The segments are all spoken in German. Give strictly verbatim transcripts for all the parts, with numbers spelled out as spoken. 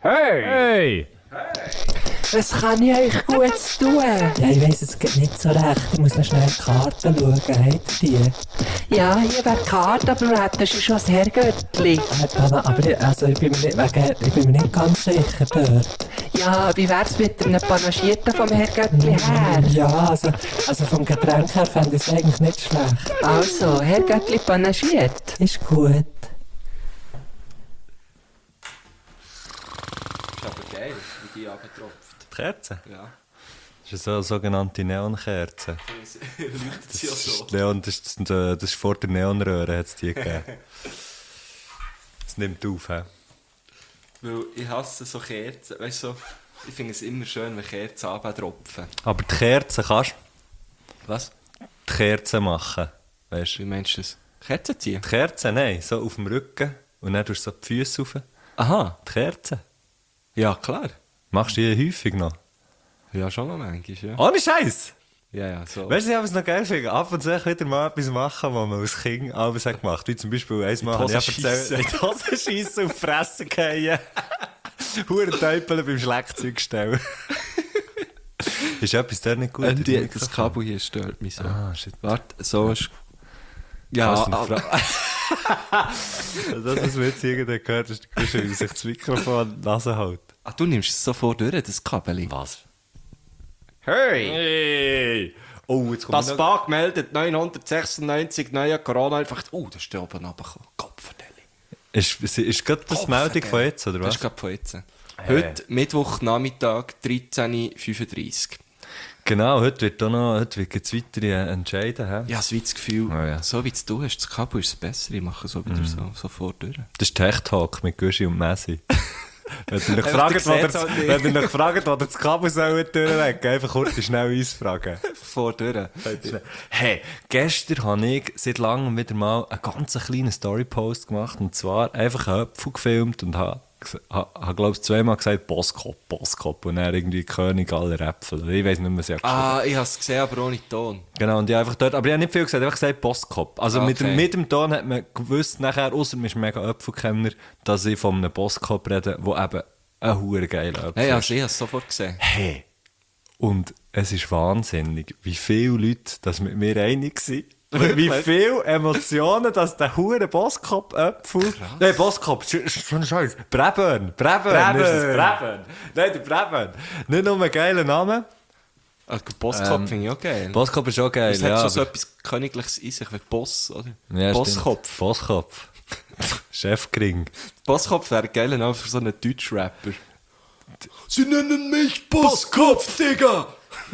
Hey! Hey! Was kann ich euch Gutes tun? Ja, ich weiss es geht nicht so recht. Ich muss noch schnell die Karten schauen. Habt ihr die? Ja, hier wäre die Karte, aber du hättest schon das Herrgöttli. Äh, aber ich, also, ich, bin mir nicht, wegen, ich bin mir nicht ganz sicher dort. Ja, wie wär's mit einem Panagierten vom Herrgöttli her? Ja, also, also vom Getränk her fände ich es eigentlich nicht schlecht. Also, Herrgöttli panagiert. Ist gut. Ist aber geil, wie die runtertropft. Die Kerze? Ja. Das ist eine sogenannte Neonkerze. Leuchtet sie ja so. Neon, das, ist, das ist vor der Neonröhre, hat es die gegeben. Es nimmt auf, hä? Weil ich hasse so Kerzen. Weißt du, so, ich finde es immer schön, wenn Kerzen runtertropfen. Aber die Kerze kannst Was? die Kerze machen. Weißt Wie du? meinst du das? Kerzen ziehen? Die Kerze, nein, so auf dem Rücken. Und dann tust du so die Füße rauf. Aha. Die Kerze. Ja, klar. Machst du die häufig noch? Ja, schon noch manchmal, ja. Ohne Scheiß! Ja, ja, so. Weißt du, was ich noch geil finde? Ab und zu wieder mal etwas machen, was man als Kind alles hat gemacht. Wie zum Beispiel einmal habe ich Hose erzählt, in die Hose schiessen und die Fresse fallen. Huren Teufel beim Schlagzeug stellen. Ist etwas da nicht gut? Ähm, die, das Kabel hier stört mich so. Ah, shit. Warte, so ist... Ja, Was denn aber... Also das, was wir jetzt irgendwann gehört hast, ist, wie sich das Mikrofon an die Nase hält. Ah, du nimmst es sofort durch, das Kabel. Was? Hey! Hey! Oh, jetzt kommt Das noch... Bug meldet neunhundertsechsundneunzig neue Corona einfach... Oh, das ist da oben runtergekommen. Kopfverteilung. Ist, ist, ist gerade das die Meldung von jetzt, oder Das was? ist gerade von jetzt. Hey. Heute, Mittwochnachmittag, dreizehn Uhr fünfunddreißig. Genau, heute wird auch noch, heute wird es weitere entscheiden. He? Ja, so wie das Gefühl, Oh, ja. so wie es du hast, das Kabel ist das Bessere. Ich mache so wieder so, sofort durch. Das ist Tech Talk mit Gushi und Messi. Wenn ihr noch Einfach, fragt, der wo sieht's ihr- halt nicht. wenn ihr noch fragt, wo ihr das Kabel soll durchlegen, einfach kurz schnell uns fragen. Sofort durch. Hey, gestern habe ich seit langem wieder mal einen ganz kleinen Story-Post gemacht. Und zwar einfach einen Apfel gefilmt und habe, habe, habe glaube ich, zweimal gesagt, Boskop, Boskop. Und dann irgendwie König aller Äpfel. Ich weiß nicht mehr, was ich habe geschrieben. Ah, ich habe es gesehen, aber ohne Ton. Genau, und ich habe einfach dort, aber ich habe nicht viel gesagt, einfach gesagt Boskop. Also mit, Okay. dem, mit dem Ton hat man gewusst, nachher, ausser man ist mega Apfelkenner, dass ich von einem Boskop rede, der eben ein hure geiler Apfel Hey, ist. also ich habe es sofort gesehen. Hey! Und es ist wahnsinnig, wie viele Leute das mit mir einig sind. Wie viele Emotionen, dass der hure Boskop-Apfel... Nein, Boskop, so ein Scheiß. Brabön, Brabön, ist es Brabön. Nein, der Brabön. Nicht nur ein geiler Name. Ah, Bosskopf Ähm, finde ich auch geil. Boskop ist auch geil, Es hat ja. schon so aber- etwas Königliches in sich, wie Boss, oder? Ja, Bosskopf. stimmt. Bosskopf. Chefkring. Bosskopf wäre geil, Name für so einen Deutschrapper. Sie nennen mich Bosskopf, Digga!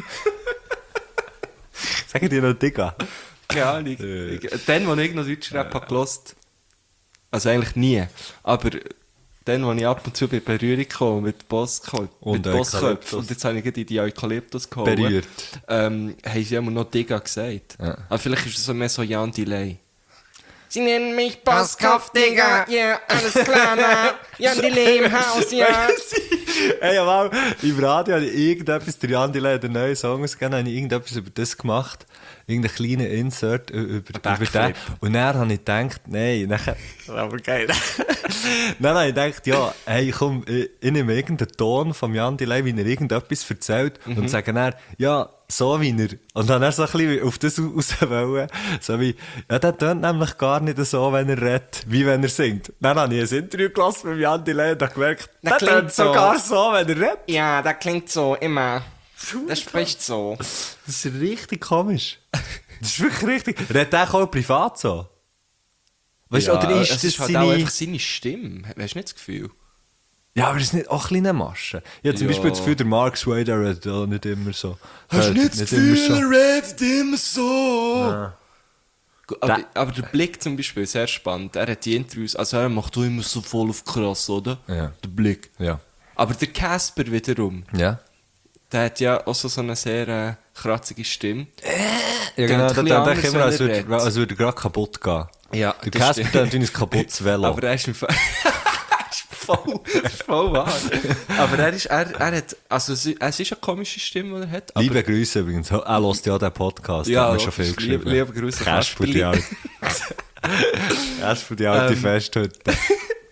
Sagen die noch Digga? Ja, ich, Äh. ich, dann, als ich noch Deutschrap habe gehört, also eigentlich nie, aber dann, als ich ab und zu bei Berührung komme mit Bosskopf, Und mit Bossköpf, Eukalyptus. und jetzt habe ich gerade die Eukalyptus geholt, Berührt. ähm, haben sie immer noch Digga gesagt. Ja. Aber vielleicht ist es so mehr so Jan Delay. Sie nennen mich Bosskopf, Digga, ja, yeah, alles klar, na, Jan Delay im Haus, ja. Hey, aber im Radio habe ich irgendetwas, der Jan Delay hat einen neuen Song ausgegeben, habe ich irgendetwas über das gemacht. Irgendeinen kleinen Insert über, über den. Backflip. Und dann habe ich gedacht, nein, nachher, aber geil. Dann habe ich gedacht, ja, hey, komm, ich, ich nehme irgendeinen Ton von Jan Delay, wie er irgendetwas erzählt und sage dann, ja, so wie er. Und dann so ein bisschen auf das raus wollen. So wie, ja, der tönt nämlich gar nicht so, wenn er redet, wie wenn er singt. Dann habe ich ein Interview gelassen mit Jan Delay und habe gemerkt, Das der klingt tönt so. sogar so, wenn er redet. Ja, das klingt so, immer. Das spricht so. Das ist richtig komisch. Das ist wirklich richtig. Redet der auch privat so? Weißt du, Ja, oder ist es das ist halt seine... auch einfach seine Stimme. Hast du nicht das Gefühl? Ja, aber ist es nicht auch ein kleiner Masche? Ich habe zum Ja. Beispiel das Gefühl, der Mark Sway, der redet auch nicht immer so. Hast du Redet nicht das Gefühl, immer so. er redet immer so? Ja. Aber, Da- aber der Blick zum Beispiel, sehr spannend. Er hat die Interviews, also er macht auch immer so voll auf krass, oder? Ja. Der Blick. Ja. Aber der Casper wiederum, Ja. der hat ja auch so, so eine sehr äh, kratzige Stimme. Ja, genau, Tönt da ein bisschen denke ich anders, immer, wenn als er würde, redet. als würde er gerade kaputt gehen. Ja, Der das Casper stimmt. tönt wie ein kaputtes Velo. Aber er ist im Fall... Das ist voll, das ist voll wahr. Aber er ist, er, er hat, also es ist- es ist eine komische Stimme, die er hat. Aber Liebe Grüße übrigens. Er hört ja den Podcast. Ja, Ja, hat mir schon viel lieb- geschrieben. liebe Grüße, Casper, die Kasperli. alte. Casper, die alte Ähm. Festhütte.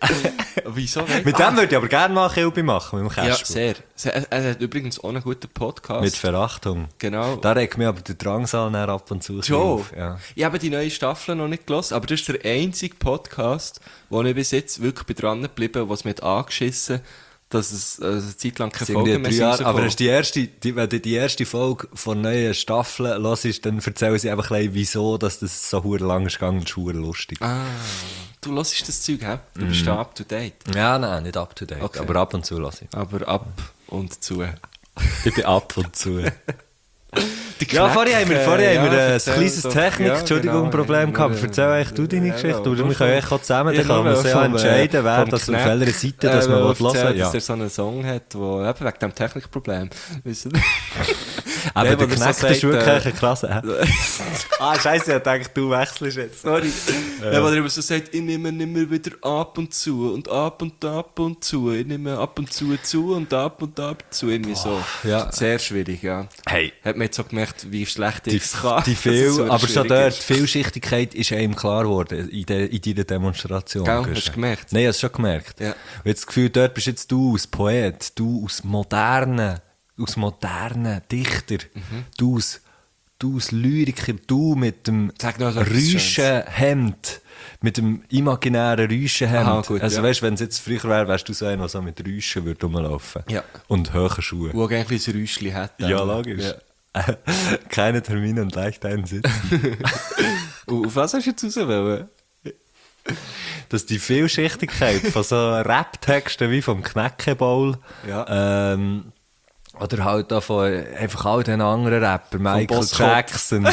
Wieso? Weiss? Mit dem würde ich aber gerne mal Kilby machen, mit dem Ja, Kästchen. sehr. sehr. Er, er hat übrigens auch einen guten Podcast. Mit Verachtung. Genau. Da regt mich aber der Drangsal dann ab und zu Joe, auf. Ja. ich habe die neue Staffel noch nicht gehört, aber das ist der einzige Podcast, wo ich bis jetzt wirklich bin dran geblieben, was mir angeschissen hat, dass es äh, eine Zeit lang keine Das Folge sind mehr drei Jahre, sind. aber das ist die erste, die, wenn du die erste Folge von neuen Staffeln hörst, dann erzählen sie einfach ein bisschen, wieso dass das so hure lang ist gegangen und es ist lustig. Ah, du hörst das Zeug, hä? Du bist da up to date. Ja, nein, nicht up to date, Okay. aber ab und zu lasse ich. Aber ab und zu. Ich bin ab und zu. Die Ja, vorhin haben wir, vorhin haben wir ja, ein erzähl kleines doch. Technik, Ja, Entschuldigung, genau. Problem gehabt. Ja, Erzähl eigentlich du deine ja, Geschichte, ja, oder nur wir können vom- eigentlich auch zusammen, Ja, dann kann nur man sich vom, ja entscheiden, wer vom das auf Knecht, welcher Seite das äh, man wo hören will. erzählt, Ja. dass er so einen Song hat, wo eben wegen dem Technikproblem. Weißt du? Aber Ja, der wo er so Knecht ist sagt, wirklich äh, eine Klasse. Ah, scheiße, ich dachte, du wechselst jetzt. Sorry. Ja. Ja, weil er immer so sagt, ich nehme immer wieder ab und zu und ab und ab und zu. Ich nehme ab und zu zu und ab und ab zu. Irgendwie so. ja. Sehr schwierig, ja. Hey. Hat man jetzt auch gemerkt, wie schlecht Die, ich es kann. die dass es viel, so aber schon schwierig dort, ist. die Vielschichtigkeit ist einem klar geworden in, de, in deiner Demonstration. Gell, Guschen. hast du gemerkt? Nein, ich habe es schon gemerkt. Ja. Und jetzt das Gefühl, dort bist jetzt du als Poet, du als moderner, aus modernen Dichter, Mhm. du als, du als Lyriker, du mit dem Sag noch so etwas Rüschenhemd, mit dem imaginären Rüschenhemd. Aha, gut, also ja. weißt, wenn es jetzt früher wäre, wärst du so einer, der so mit Rüschen würde rumlaufen. Ja. Und hohen Schuhen. Wo er eigentlich ein Räuschchen hat. Ja, logisch. Ja. Keine Termine und leicht einsitzen. Und auf was hast du jetzt raus wollen? Dass die Vielschichtigkeit von so Rap-Texten wie vom Knäckebaul Ja. ähm, oder halt auch von einfach all den anderen Rappern, Michael Boskop. Jackson.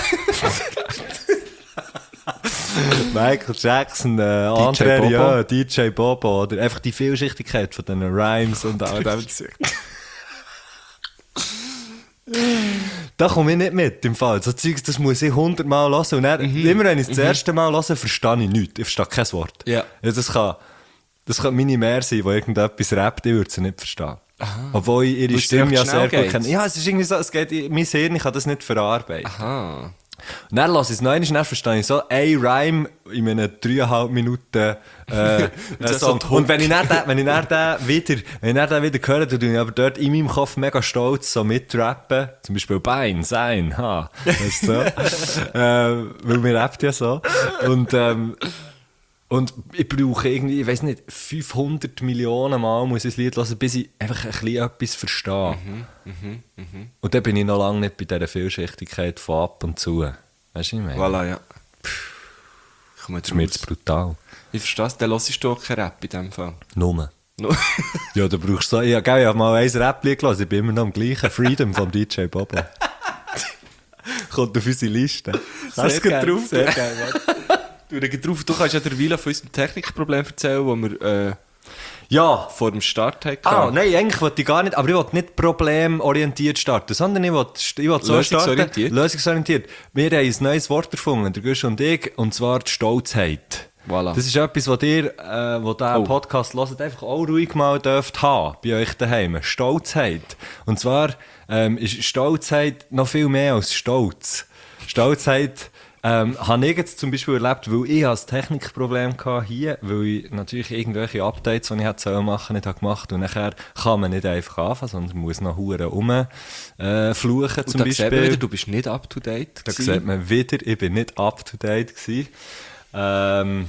Michael Jackson, äh, André Bobo. Rieu, D J Bobo, oder einfach die Vielschichtigkeit von den Rhymes und all dem Zeug. Da komme ich nicht mit, im Fall. So Zeugs, das muss ich hundertmal hören. Und dann, immer wenn ich es das erste Mal höre, verstehe ich nichts. Ich verstehe kein Wort. Ja. Ja, das kann, das kann meine Mär sein, die irgendetwas rappt, ich würde sie nicht verstehen. Obwohl ich ihre Weil es Stimme ja recht sehr schnell gut geht. kenne. Ja, es ist irgendwie so, es geht, in- mein Hirn, ich kann das nicht verarbeiten. Aha. Und dann lasse ich es noch einmal, dann verstehe ich so ein Rhyme in einem dreieinhalb Minuten äh, äh, Das ist so Song. die Und wenn ich dann den, wenn ich dann den wieder, wenn ich dann den wieder höre, dann tue ich aber dort in meinem Kopf mega stolz so mitrappen. Zum Beispiel Bein, Sein, ha. Weißt du so? äh, weil mir rappt ja so. Und, ähm, und ich brauche irgendwie, ich weiß nicht, fünfhundert Millionen Mal muss ich das Lied hören, bis ich einfach ein bisschen etwas verstehe. Und dann bin ich noch lange nicht bei dieser Vielschichtigkeit von ab und zu. Weißt du, was ich meine? Voilà, ja. Ich komme Das ist mir jetzt jetzt brutal. Ich verstehe es, dann hörst du auch keinen Rap in dem Fall. Nur. No. Ja, du brauchst so... Ja, gell, ich habe mal ein Rap-Lied gelassen, ich bin immer noch am gleichen. Freedom vom D J Bobo. Kommt auf unsere Liste. Hast du geil, drauf? sehr geil, Du, da drauf, du kannst ja der Wieler von unserem Technikproblem erzählen, das wir äh, Ja. vor dem Start hatten. Ah, nein, eigentlich wollte ich gar nicht, aber ich wollte nicht problemorientiert starten, sondern ich wollte, ich wollte so starten. Lösungsorientiert? Lösungsorientiert. Wir haben ein neues Wort erfunden, der Gusch und ich, und zwar die Stolzheit. Voilà. Das ist etwas, was ihr, äh, wo diesen Oh. Podcast hört, einfach auch ruhig mal dürft haben, bei euch daheim. Stolzheit. Und zwar ähm, ist Stolzheit noch viel mehr als Stolz. Stolzheit ähm, habe ich jetzt zum Beispiel erlebt, weil ich ein Technikproblem hatte hier, weil ich natürlich irgendwelche Updates, die ich hätte machen nicht habe gemacht. Und nachher kann man nicht einfach anfangen, sondern muss noch hure rum äh, fluchen Und zum da sieht man Beispiel. wieder, du bist nicht up to date. Da gewesen. sieht man wieder, ich bin nicht up to date gewesen. Ähm,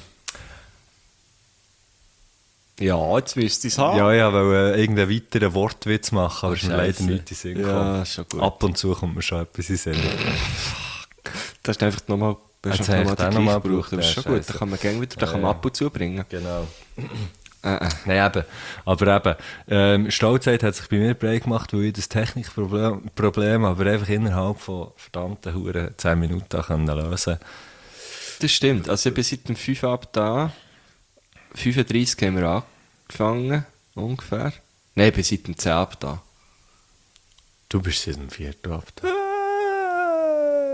Ja, jetzt wirst du es haben. Ja, ja, weil äh, irgendeinen weiteren Wortwitz machen, aber es ist mir leider Scheisse. nicht in den Sinn Ja, gekommen. ist schon gut. Ab und zu kommt mir schon etwas in den Sinn. Da hast du einfach nochmal Jetzt noch habe ich mal den den noch mal gleich gebraucht. Das ist gebraucht, schon ja, gut, da scheisse. kann man gerne wieder, da kann man ab und zu bringen. Genau. Äh, äh. Nein, eben. Aber eben, ähm, Stolzheit hat sich bei mir breit gemacht, weil ich das Technikproblem Problem aber einfach innerhalb von verdammten Huren zehn Minuten können lösen. Das stimmt. Also ich bin seit dem fünf ab da. fünfunddreißig haben wir angefangen, ungefähr. Nein, ich bin seit dem zehn ab da. Du bist seit dem vierten ab da.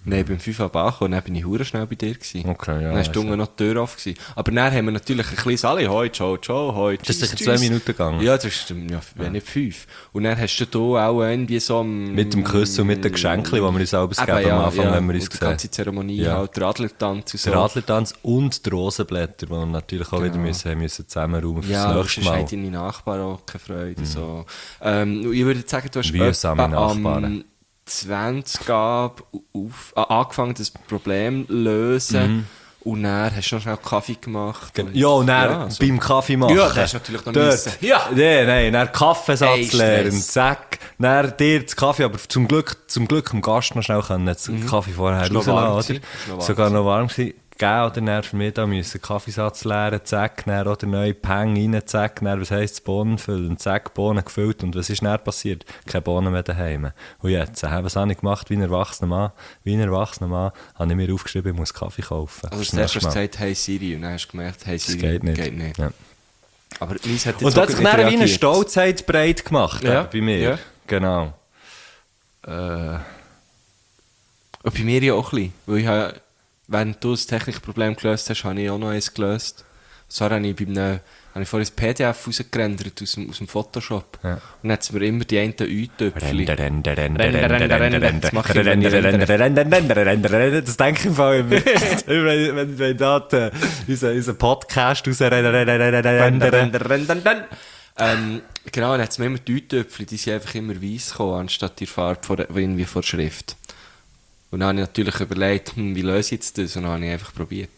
Nein, beim fünf ab angekommen, dann bin ich hure schnell bei dir gewesen. Okay, ja. Dann ist die Unge noch die Tür auf gewesen. Aber dann haben wir natürlich ein kleines Alle, hoi, ciao, ciao, hoi, Das ist tschüss, sicher zwei tschüss. Minuten gegangen. Ja, das ist, ja, wenn nicht fünf. Und dann hast du da auch irgendwie so... am- Mit dem Küssen und mit den Geschenken, die wir uns selbst Eben, geben ja, am Anfang, ja. wenn wir uns Und die sehen. ganze Zeremonie, Ja. halt, der Adlertanz und so. Der Radlertanz und die Rosenblätter, die wir natürlich auch wieder müssen, haben müssen zusammenräumen fürs Ja, nächste sonst Mal. haben deine Nachbarn auch keine Freude. So. Ähm, ich würde sagen, du hast Mühsame etwa Nachbarn. am zwanzig ab auf, äh, angefangen, das Problem zu lösen. Und dann hast du noch schnell Kaffee gemacht. Gen- Ja, und dann Ja, so. beim Kaffee machen. Ja, das hast du natürlich noch Dort. müssen. Ja. Nein, nein, dann Kaffeesatz Ey, leeren, Stress. zack. Dann dir das Kaffee, aber zum Glück, zum Glück dem Gast noch schnell können, den Kaffee vorher Ist noch warm rauslassen, gewesen. Ist noch oder? warm Sogar noch warm gewesen. Gell, oder dann für mich da müssen Kaffeesatz leeren, zack, dann oder neue Peng rein, zack, dann, was heisst, Bohnen füllen, zack, Bohnen gefüllt. Und was ist dann passiert? Keine Bohnen mehr daheim. Und jetzt, äh, was habe ich gemacht wie ein erwachsener Mann? Wie ein erwachsener Mann habe ich mir aufgeschrieben, ich muss Kaffee kaufen. Also Das zuerst hast du nächste Mal. gesagt, hey Siri, und dann hast du gemerkt, hey Das Siri, geht nicht. Geht nicht. Ja. Aber meins hat jetzt Und auch das hat sich nicht dann wie eine reagiert. Stolzheit breit gemacht, Ja, äh, bei mir. ja. Genau. Äh, Und bei mir ja auch ein bisschen. Weil ich habe, während du das Technikproblem gelöst hast, habe ich auch noch eins gelöst. Und zwar habe ich, bei einem, habe ich vorhin ein P D F rausgerendert aus dem, aus dem Photoshop. Ja. Und dann hat es mir immer die einen Ü-Töpfchen. Rende, rende, rende, Rende, rende, rende, rende, rende. rende. Das mache ich immer, Rende, wenn ich rende, rende, rende, rende, rende. Das denke ich im Fall immer. wenn, wenn, wenn da die, unser, unser Podcast raus rende, rende, rende, rende, rende. Rende, rende, rende. Ähm, genau, dann hat es mir immer die Ü-Töpfchen, die sind einfach immer weiss gekommen, anstatt die Farbe vor, irgendwie vor der Schrift. Und dann habe ich natürlich überlegt, hm, wie löse ich jetzt das? Und dann habe ich einfach probiert.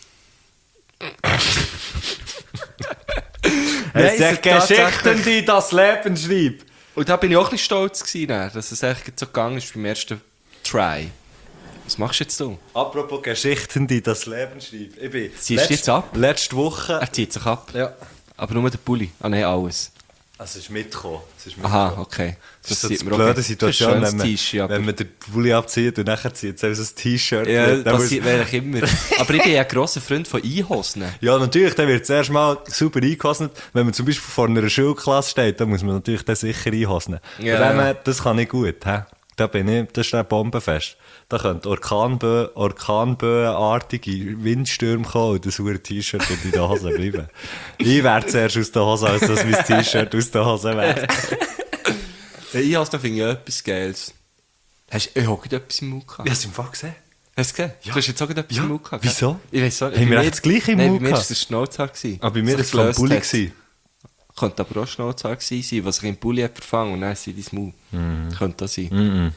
Es Nein, sind es ist Geschichten, die das Leben schreibt. Und da bin ich auch ein bisschen stolz gewesen, dann, dass es echt so gegangen ist beim ersten Try. Was machst du jetzt du? Apropos Geschichten, die das Leben schreibt. Ich bin Ziehst du letzt- jetzt ab? Letzte Woche... Er zieht sich ab. Ja. Aber nur der Pulli. Ah nein, alles. Also es ist mitgekommen. Es ist mitgekommen. Aha, okay. Das ist so sieht die man auch blöde nicht. Situation, Das ist wenn ein man, schönes T-Shirt, aber- wenn man den Pulli abzieht und nachher zieht es so ein T-Shirt. Ja, Dann das muss- passiert mir eigentlich immer. Aber ich bin ja ein grosser Freund von Einhosen. Ja, natürlich, dann wird zuerst mal super eingehosnet. Wenn man zum Beispiel vor einer Schulklasse steht, dann muss man natürlich dann sicher einhosen. Ja, Von dem ja. her, das kann ich gut. He? Da bin ich, das ist dann bombenfest. Da könnte Orkanbö, Orkanböenartige Windstürme kommen und das hure T-Shirt wird in der Hose bleiben. Ich wäre zuerst aus der Hose, als dass mein T-Shirt aus der Hose wäre. Einhosen finde ich auch etwas Geiles. Hast du auch etwas im Mund gehabt? Ich habe es im Fall gesehen. Hast du gesehen? Ja. Du hast jetzt auch etwas Ja. im Mund gehabt. gell? Wieso? Ich weiss auch Haben wir echt das Gleiche im Nein, Mund bei mir war gehabt? es das Schnauzhaar. gewesen, Aber bei mir war das es vom gelöst Pulli. hat. gewesen. Könnte aber auch Schnauzhaar gewesen sein, was sich im Pulli hat verfangen und dann ist es in dein Maul. Mhm. Könnte das sein.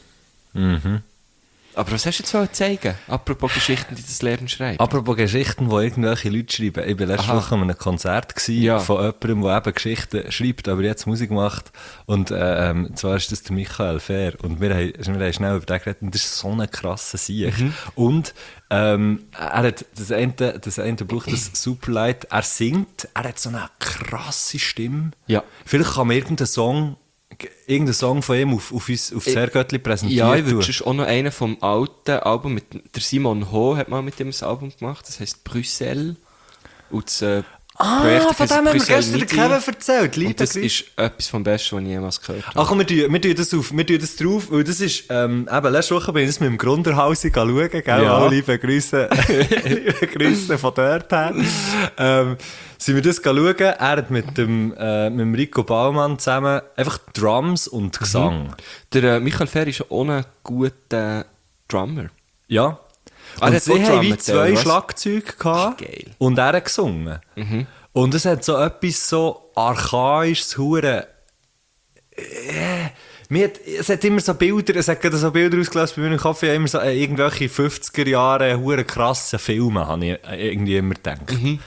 Aber was hast du jetzt wollen zeigen? Apropos Geschichten, die das Leben schreibt. Apropos Geschichten, die irgendwelche Leute schreiben. Ich war letzte Aha. Woche an einem Konzert gewesen Ja. von jemandem, der eben Geschichten schreibt, aber jetzt Musik macht. Und äh, ähm, zwar ist das der Michael Fair. Und wir haben, wir haben schnell über den geredet. Und das ist so ein krasser Sieg. Mhm. Und ähm, er hat das eine, das eine braucht das Superlight. Er singt, er hat so eine krasse Stimme. Ja. Vielleicht kann man irgendeinen Song, irgendeinen Song von ihm auf, auf, uns, auf das Herrgöttli präsentieren. Ja, ich würde tun. sonst auch noch einen vom alten Album, mit, der Simon Ho hat mal mit dem ein Album gemacht, das heisst Brüssel. Und das äh, Ah, Projekt von heisst dem haben wir Brüssel gestern Midi. Kevin erzählt. Liebe Und das Grüße. ist etwas vom Besten, was ich jemals gehört habe. Ach komm, wir tun, wir tun das auf, wir tun das drauf, weil das ist, ähm, eben, letzte Woche bin ich das mit dem Grunderhausi schauen, gell, Ja. alle liebe Grüße, liebe Grüße von dort her. Ähm, sind wir das schauen, er hat mit dem, äh, mit dem Rico Baumann zusammen einfach Drums und Gesang. Der äh, Michael Fair ist auch ein guter Drummer. Ja. Ah, Und der hat sie auch haben wie gedrummt, zwei oder was? Schlagzeuge gehabt. Geil. Und er hat gesungen. Und es hat so etwas so archaisches, hure. Äh, mir hat, es hat immer so Bilder, es hat gerade so Bilder ausgelöst bei mir im Kopf, ich habe immer so äh, irgendwelche fünfziger Jahre hure krasse Filme, habe ich äh, irgendwie immer gedacht.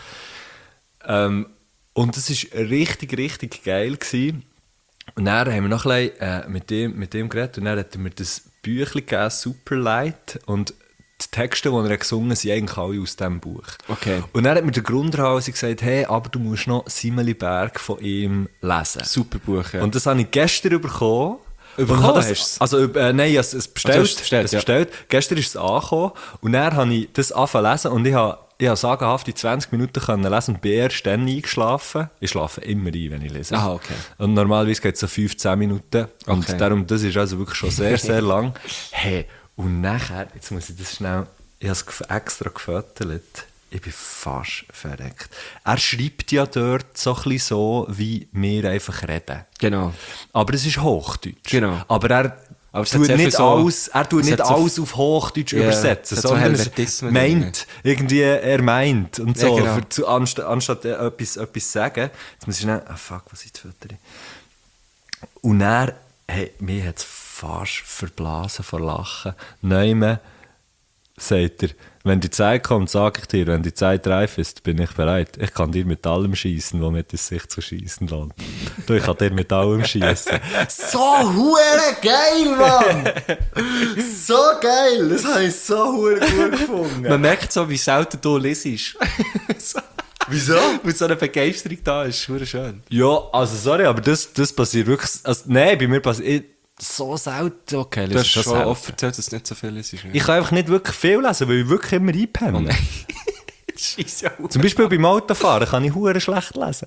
Ähm, und das war richtig, richtig geil gewesen. Und dann haben wir noch ein bisschen, äh, mit, dem, mit dem geredet und dann hat er mir das Büchlein gegeben, Superlight, und die Texte, die er gesungen hat, sind eigentlich alle aus diesem Buch. Okay. Und dann hat mir der Grunderhauser gesagt, hey, aber du musst noch Simeli Berg von ihm lesen. Super Buch, ja. Und das habe ich gestern bekommen. Bekommen Und habe das, hast du's? Also, äh, nein, ich habe es bestellt. Also, hast du es bestellt, es ja. bestellt. Gestern ist es angekommen. Und dann habe ich das angefangen zu lesen und ich habe, ich habe sagenhaft in zwanzig Minuten können lesen und bin erst dann eingeschlafen. Ich schlafe immer ein, wenn ich lese. Aha, okay. Und normalerweise geht es so fünfzehn Minuten. Und Okay. darum, das ist also wirklich schon sehr, sehr lang. Hey, Und nachher, jetzt muss ich das schnell, ich habe es extra gefüttert, ich bin fast verreckt. Er schreibt ja dort so ein bisschen so, wie wir einfach reden. Genau. Aber es ist Hochdeutsch. Genau. Aber er Aber es hat tut sehr nicht viel so- alles, er tut es nicht hat so- alles auf Hochdeutsch Ja, übersetzen, es hat so sondern er Helvetismen meint, irgendwie, er meint und so, Ja, genau. für, zu, anstatt, anstatt äh, etwas, etwas sagen. Jetzt muss ich schnell, ah fuck, was ist die Fütterung? Und er, hey, mir hat es fast verblasen vor Lachen. Neumann sagt er, wenn die Zeit kommt, sage ich dir, wenn die Zeit reif ist, bin ich bereit. Ich kann dir mit allem schießen, womit es sich zu schießen lohnt. Du, ich kann dir mit allem schießen. So hure geil, Mann! So geil! Das habe ich so hure gut gefunden. Man merkt so, wie selten du lesest. so, Wieso? weil so eine Begeisterung da ist. Schön schön. Ja, also sorry, aber das, das passiert wirklich. Also, nein, bei mir passiert so selten. Okay, Du das hast ist schon selten. oft erzählt, dass es nicht so viel ist. Ich kann einfach nicht wirklich viel lesen, weil ich wirklich immer einpenne. Scheiße, ja. Zum Beispiel beim Autofahren kann ich hure schlecht lesen.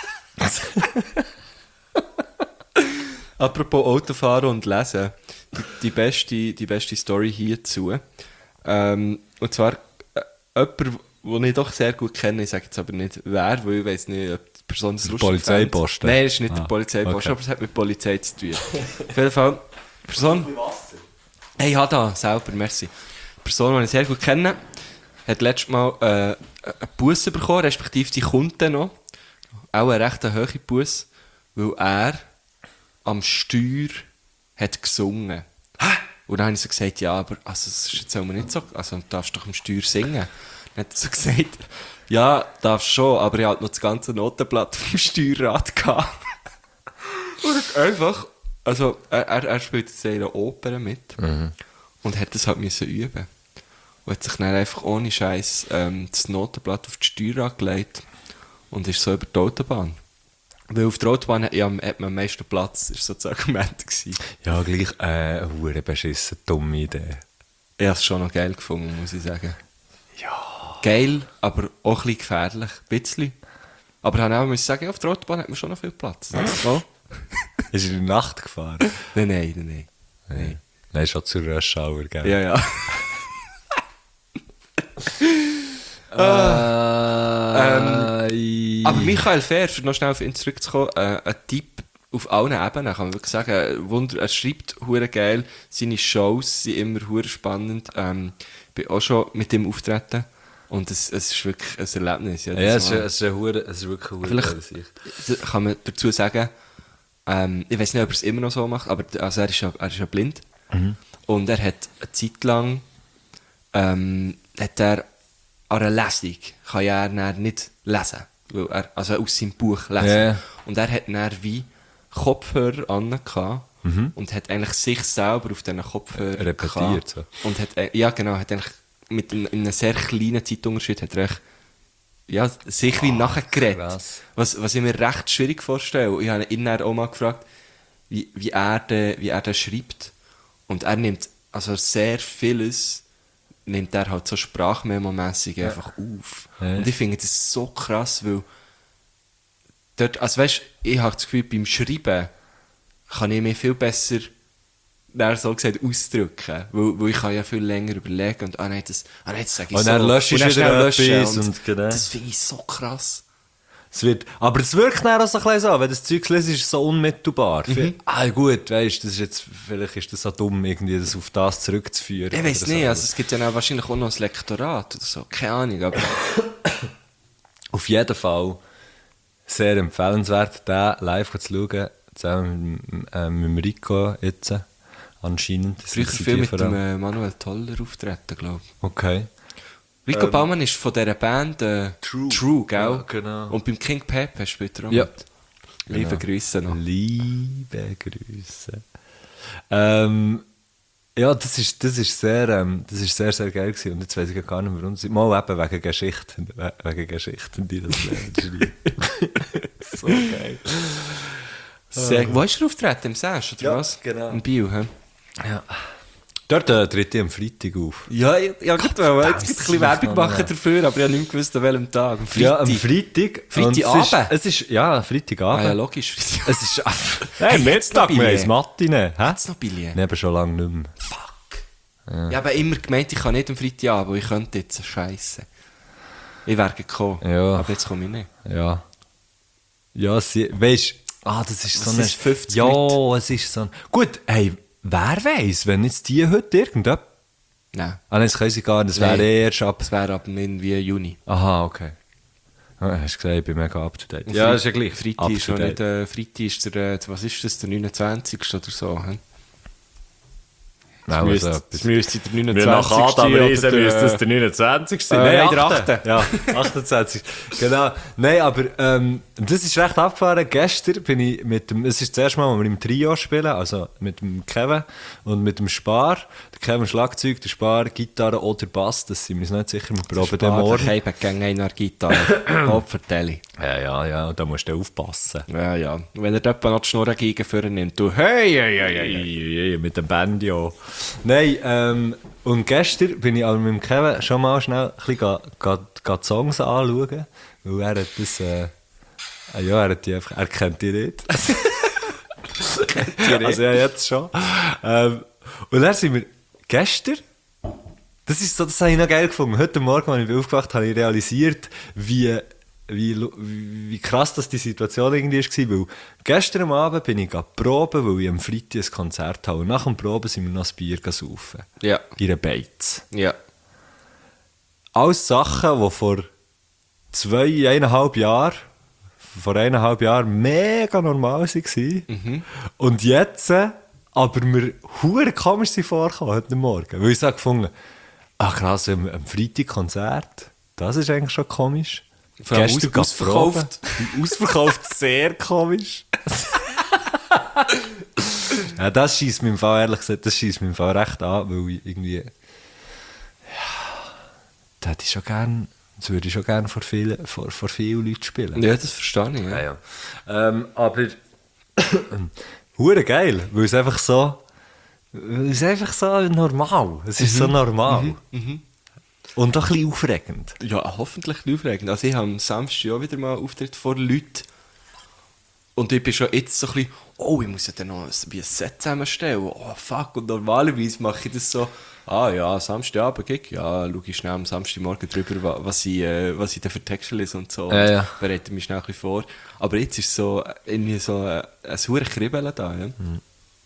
Apropos Autofahren und Lesen, die, die, beste, die beste Story hierzu. Ähm, und zwar äh, jemand, den ich doch sehr gut kenne, ich sage jetzt aber nicht wer, weil ich weiß nicht, ob die Person das Der lustig Polizeiposten? fände. Nein, es ist nicht Ah, der Polizeiposten, okay. aber es hat mit Polizei zu tun. Auf jeden Fall, die Person... Hey, ja da, selber, merci. Die Person, die ich sehr gut kenne, hat letztes Mal äh, eine Busse bekommen, respektive die Kunden noch. Auch eine recht hohe Busse, weil er am Steuer hat gesungen. Und dann habe ich so gesagt, ja, aber also, das ist jetzt auch nicht so, also du darfst doch am Steuer singen. Dann hat er so gesagt, ja, darfst schon, aber ich hatte noch das ganze Notenblatt vom Steuerrad gehabt. Und er hat einfach, also er, er, er spielt jetzt in einer Oper mit und hat das halt müssen üben. Und hat sich dann einfach ohne Scheiß ähm, das Notenblatt auf die Steuer angelegt und ist so über die Autobahn. Weil auf der Autobahn hat, ja, hat man am meisten Platz, das war so das Argument gewesen. Ja, gleich äh, eine hure beschissen, dumme Idee. Ich habe es schon noch geil gefunden, muss ich sagen. Ja. Geil, aber auch ein bisschen gefährlich. Ein bisschen. Aber ich habe auch müssen sagen, ja, auf der Autobahn hat man schon noch viel Platz. Oh. Ist in der Nacht gefahren? Nein, nein, nein, nein. nein. Nein, schon zur Rush Hour, gell? Ja, ja. Ähm, Aber Michael Fair, für noch schnell auf ihn zurückzukommen, äh, ein Tipp auf allen Ebenen, kann man wirklich sagen. Wunder, er schreibt hure geil, seine Shows sind immer hure spannend. Ähm, ich bin auch schon mit ihm auftreten und es, es ist wirklich ein Erlebnis. Ja, ja, das es ist, Mal. es ist, eine hure, es ist wirklich eine Vielleicht- geile Sicht. Da kann man dazu sagen, ähm, ich weiß nicht, ob er es immer noch so macht, aber also er, ist ja, er ist ja blind. Und er hat eine Zeit lang ähm, hat er an einer Lesung kann ja er dann nicht lesen, weil er, also aus seinem Buch lesen. Ja. Und er hat dann wie Kopfhörer an gehabt und hat eigentlich sich selber auf diesen Kopfhörer Repetiert, gehabt. Und hat, äh, ja genau, hat eigentlich mit einem, in einem sehr kleinen Zeitunterschied hat er echt, ja, sich wie nachgeredet. krass. Was, was ich mir recht schwierig vorstelle. Ich habe ihn dann auch mal gefragt, wie, wie, er de, wie er das schreibt. Und er nimmt also sehr vieles, nimmt er halt so sprachmemomässig einfach auf. Ja. Und ich finde das so krass, weil dort, also weißt, ich habe das Gefühl, beim Schreiben kann ich mich viel besser dann so gesagt ausdrücken, weil, weil ich kann ja viel länger überlegen und ah nein, das, ah nein, das sage ich Und so. dann löscht dann wieder schnell löschen etwas und, und genau. das finde ich so krass. Es wird, aber es wirkt dann auch so ein bisschen so, wenn das Zeug liest, ist es so unmittelbar. Mhm. Ah gut, weißt, das ist jetzt, vielleicht ist das so dumm, irgendwie das auf das zurückzuführen. Ich weiß oder nicht, so. also es gibt ja auch wahrscheinlich auch noch ein Lektorat oder so, keine Ahnung, aber Auf jeden Fall sehr empfehlenswert, den live zu schauen, zusammen mit, äh, mit dem Rico jetzt, anscheinend. früher Sind viel die mit vor dem allem- äh, Manuel Toller auftreten, glaube ich. Okay. Rico Ähm, Baumann ist von dieser Band äh, True. True, gell? Ja, genau. Und beim King Pepe spielt er auch Ja. mit. Liebe Genau. Grüße noch. Liebe Grüße. Ähm, ja, das ist, das ist sehr, ähm, das ist sehr, sehr geil gewesen. Und jetzt weiss ich gar nicht mehr, warum sie, mal eben wegen Geschichten, we- wegen Geschichten, die das schreiben. So geil. Sehr, wo ist er auftreten? Im Sash, oder Ja, was? genau. In Biel, hä? Ja. Dort äh, tritt ich am Freitag auf. Ja, ich, ich wollte jetzt ein bisschen sicher Werbung noch machen nicht. dafür, aber ich habe nicht gewusst, an welchem Tag. Am Ja, am Freitag. Freitag. Und Freitagabend? Es ist, es ist, ja, Freitagabend. Ah ja, logisch. Es ist, hey, Hey, Mittag, hat's noch wir haben Billett? das Matinee. Hä? Hat's noch Billett? Nee, aber schon lange nicht mehr. Fuck. Ja. Ich habe immer gemeint, ich kann nicht am Freitagabend, weil ich könnte jetzt scheiße. Ich wäre gekommen, Ja. aber jetzt komme ich nicht. Ja. Ja, sie, weißt ah, das ist so Das eine... ist fünfzig Ja, Leute. es ist so ein... Gut, hey, wer weiss, wenn jetzt die heute irgendjemand... Nein, Ah nein, das können sie gar nicht, das wäre Nein. erst ab... das wäre ab irgendwie Juni. Aha, okay. Ah, hast du gesagt, ich bin mega up to date. Und Ja, Fre- ist ja gleich. Freitag Up ist to noch date. nicht, äh, Freitag ist der, äh, was ist das, der neunundzwanzigste oder so. He? Nein, müsste, also das etwas. müsste der Wir neunundzwanzigste nach Adam oder reisen, der, müsste das der neunundzwanzigste Äh, Nein, nein, der achte. achte. Ja, achtundzwanzig. Genau. Nein, aber ähm, das ist recht abgefahren. Gestern bin ich mit dem, es ist das erste Mal, wo wir im Trio spielen, also mit dem Kevin und mit dem Spar. Der Kevin Schlagzeug, der Spar Gitarre oder Bass, das sind wir uns nicht sicher. Wir proben den morgen. Ich habe gerne eine Gitarre. Hauptverteilung. Ja, ja, ja, und da musst du aufpassen. Ja, ja. Und wenn er dort noch die Schnurren gegen vorne nimmt, du, hey, hey, hey, hey, hey. Ei, ei, ei, mit dem Bandio. Nein, ähm, und gestern bin ich aber mit dem Kevin schon mal schnell ein bisschen ga, ga, ga die Songs anschauen, weil er hat das, äh, äh, ja, er hat die einfach, er kennt die nicht. Also ja, jetzt schon. Ähm, und dann sind wir gestern, das ist so, das habe ich noch geil gefunden. Heute Morgen, als ich aufgewacht habe, habe ich realisiert, wie, wie, lu- wie krass das die Situation irgendwie war. Weil gestern am Abend bin ich proben, weil ich am Freitag ein Konzert habe. Und nach dem Proben sind wir noch ein Bier saufen. Ja, In einer Beiz. ja. Alles Sachen, die vor zwei, eineinhalb Jahren, vor eineinhalb Jahren mega normal waren. Mhm. Und jetzt äh, aber mir hure komisch sind vorgekommen heute Morgen. Weil ich so gefunden, ach krass, am, am Freitag Konzert, das ist eigentlich schon komisch. Vor allem Gestern aus- ausverkauft. proben. Ausverkauft, sehr komisch. Ja, das schießt mir im Fall, ehrlich gesagt, das schießt mir im Fall recht an, weil ich irgendwie, ja, das hätte ich schon gern, das würde ich schon gerne vor vielen, vor, vor vielen Leuten spielen. Ja, das verstehe ich. Ja. Ja, ja. Ähm, aber hure geil, weil es einfach so, weil es einfach so normal, es ist so normal. Und auch ein bisschen aufregend. Ja, hoffentlich aufregend. Also ich habe am Samstag auch wieder mal einen Auftritt vor Leuten. Und ich bin schon jetzt so ein bisschen, oh, ich muss ja dann noch ein, wie ein Set zusammenstellen. Oh, fuck. Und normalerweise mache ich das so, ah ja, Samstagabend, Gig, ja, schaue ich schnell am Samstagmorgen drüber, wa- was ich, äh, was ich da für Texte lese und so. Ja, und ja. bereite mich schnell ein bisschen vor. Aber jetzt ist so, äh, irgendwie so äh, ein sauer Kribbeln da, ja. Mhm.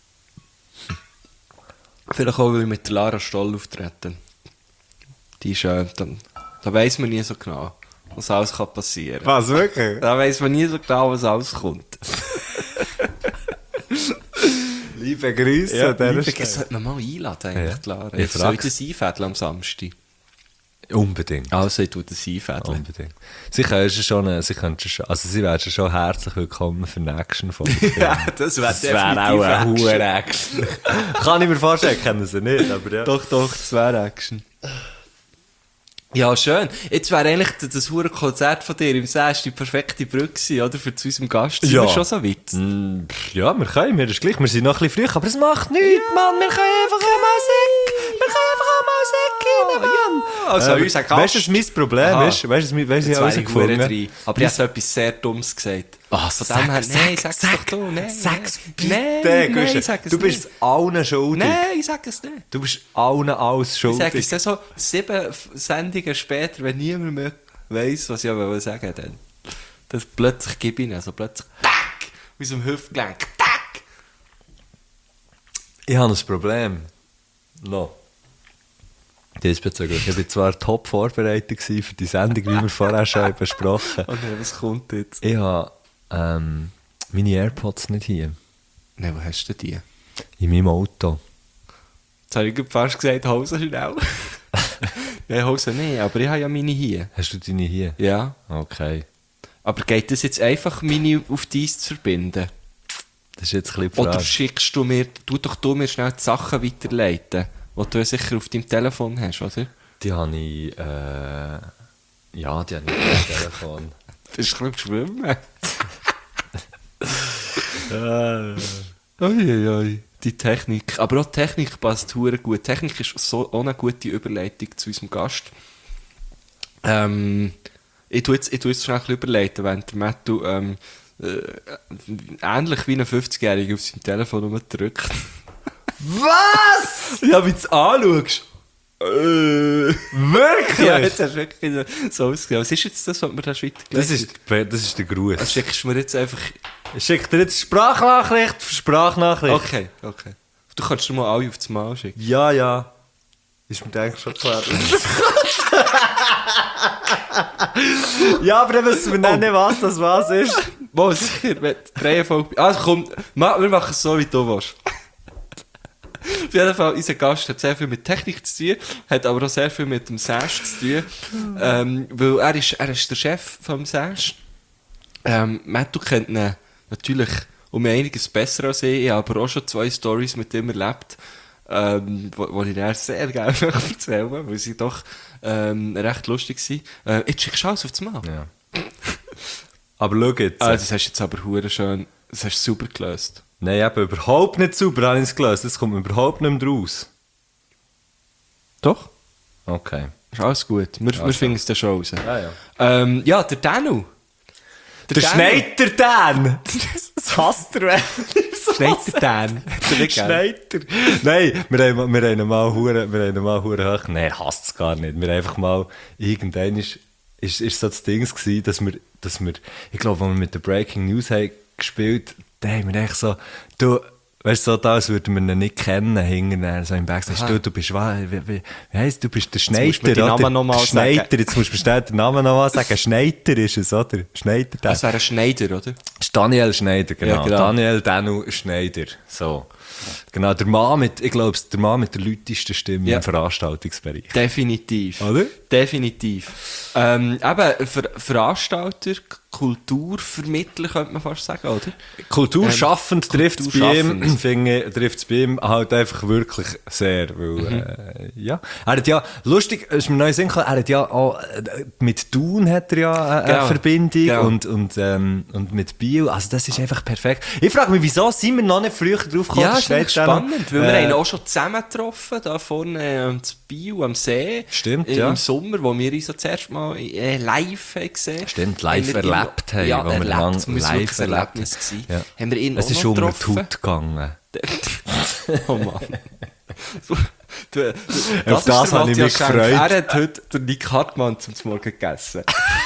Vielleicht auch, weil ich mit der Lara Stoll auftreten. Die ist, äh, da, da weiss man nie so genau, was alles kann passieren kann. Was, wirklich? Da weiss man nie so genau, was alles kommt. Liebe Grüße Ja, an dieser das Stelle. sollte man mal einladen, eigentlich, Ja. Lara. Ich Ich soll frag's. das einfädeln am Samstag. Unbedingt. Also, ich tue das einfädeln. Unbedingt. Sie können schon, äh, sie können schon, also sie wären schon herzlich willkommen für den nächsten Folge. das Das wäre auch ein hoher Action. Kann ich mir vorstellen, kennen sie nicht, aber ja. Doch, doch, das wäre Action. Ja, schön. Jetzt wäre eigentlich das, das hure Konzert von dir im Säß die perfekte Brücke gewesen, oder? Für zu unserem Gast. Sind Ja. wir schon so weit? Mm, pff, Ja, wir können, wir ist gleich, wir sind noch ein bisschen früh, aber es macht nichts, Mann, wir können einfach eine Musik, wir können einfach eine Musik rein, Mann. Also, Ähm, unser Gast- Weißt du, was mein Problem Aha. ist? Weißt du, was ich Jetzt wäre ich herausgefunden hure drin. Aber ich habe so etwas sehr Dummes gesagt. Ah, Von sag- dem her, sag- nein, sag's sag- doch du. Nein, Sag's nein. bitte, Nein, nein, Guschen. sag es Du bist nicht. allen schuldig. Nein, ich sag es nicht. Du bist allen alles Ich schuldig. sage es dann so sieben F- Sendungen später, wenn niemand mehr weiss, was ich aber sagen wollte, dann. Das plötzlich gebe ich ihn, also plötzlich tack, aus dem Hüftgelenk, tack. Ich habe ein Problem. No. Diesbezüglich. Ich war zwar top vorbereitet gewesen für die Sendung, wie wir vorher schon besprochen haben. Oh nein, was kommt jetzt? Ich habe ähm, meine AirPods nicht hier. Nein, wo hast du die? In meinem Auto. Jetzt habe ich gerade fast gesagt, Hose schnell. Nein, Hose nicht, aber ich habe ja meine hier. Hast du deine hier? Ja. Okay. Aber geht es jetzt einfach, meine auf dies zu verbinden? Das ist jetzt ein bisschen die Oder Frage. schickst du mir, tu doch du mir schnell die Sachen weiterleiten, die du ja sicher auf deinem Telefon hast, oder? Die habe ich... Äh, ja, die habe ich auf dem Telefon. Bist du ein bisschen schwimmen? Uiuiui, die Technik. Aber auch die Technik passt hure gut. Die Technik ist so auch eine gute Überleitung zu unserem Gast. Ähm, ich tue jetzt, ich tue jetzt schnell ein bisschen überleiten, während der Mattu ähm, äh, ähnlich wie ein fünfzigjähriger auf seinem Telefon rumdrückt. Was? Ja, wie du es anschaust. Äh. Wirklich? Ja, jetzt hast du wirklich so ausgesehen. Was ist jetzt das, was mir da weitergelegt Das ist, das ist der Gruß. Das schickst du mir jetzt einfach... Ich schicke dir jetzt Sprachnachricht für Sprachnachricht. Okay, okay. Du kannst dir mal alle auf das Mal schicken. Ja, ja. Ist mir eigentlich schon klar. Ja, aber dann müssen wir nennen, was das was ist. Mal sicher, wenn die Reihenfolge... Also komm, ma, wir machen es so, wie du willst. Auf jeden Fall, unser Gast hat sehr viel mit Technik zu tun, hat aber auch sehr viel mit dem Sash zu tun. Ähm, weil er ist, er ist der Chef vom Sash. Ähm, Matt, du kennst ihn natürlich um einiges besser als ich. Ich habe aber auch schon zwei Storys mit ihm erlebt, ähm, wo, wo ich dann sehr gerne erzählen möchte, weil sie doch ähm, recht lustig sind. Äh, jetzt schickst du alles auf das Mal. Ja. Aber schau jetzt. Ah, das hast du jetzt aber hure schön, das hast du super gelöst. Nein, eben überhaupt nicht sauber habe ich es gelöst. Das kommt mir überhaupt nicht mehr raus. Doch? Okay. Ist alles gut. Wir, wir finden es dann schon raus. Ja, ja. Ähm, ja, der Danu. Der, der Schneider Dan! Das hasst er, Schneider Dan. Schneider. Nein, wir haben, wir haben ihn mal hure, wir haben ihn mal hure hoch. Nein, er hasst es gar nicht. Wir haben einfach mal, irgendwann ist, ist, ist so das Ding gewesen, dass wir, dass wir, ich glaube, als wir mit der Breaking News haben gespielt, da haben wir echt so, du, weißt du, so da, als würden wir ihn nicht kennen, hinten, so im Backstage. Du, du bist, wie, wie, wie heisst du, bist der Schneider, oder? Namen Namen noch mal Schneider, sagen. jetzt musst du bestimmt den Namen nochmal sagen. Schneider ist es, oder? Schneider. Das wäre ein Schneider, oder? Das ist Daniel Schneider, genau. Ja, genau. Daniel Danu Schneider. So. Genau, der Mann mit, ich glaube, der Mann mit der lautesten Stimme Ja. im Veranstaltungsbereich. Definitiv. Oder? Definitiv. Ähm, eben, Ver Veranstalter, Kulturvermittler, könnte man fast sagen, oder? Kulturschaffend Ähm, trifft es bei ihm, kulturschaffend. finde ich, trifft es bei ihm halt einfach wirklich sehr, weil, Mhm. äh, ja. Er hat ja, lustig, ist mir neu Sinn gekommen, er hat ja auch, äh, mit Thun hat er ja äh, Genau. eine Verbindung Genau. und, und, ähm, und mit Biel, also das ist einfach perfekt. Ich frage mich, wieso sind wir noch nicht früher drauf gekommen? Ja, dass ist eigentlich Schweiz auch noch- spannend, weil wir äh, haben ihn auch schon zusammen getroffen, da vorne äh, am Biel, am See. Stimmt, äh, ja. Im Sommer, wo wir uns das erste Mal äh, live haben gesehen. Stimmt, live Haben wir ihn- erlebt haben, Ja, wo wir erlebt, lang das muss live wirklich ein erlebt Erlebnis gewesen. Ja. Haben wir ihn Es auch ist noch um den getroffen. Tut gegangen. Oh Mann. Du, du, Auf das das ist der habe ich mich Matthias Schenk. gefreut. Er hat heute den Nick Hartmann zum Morgen gegessen.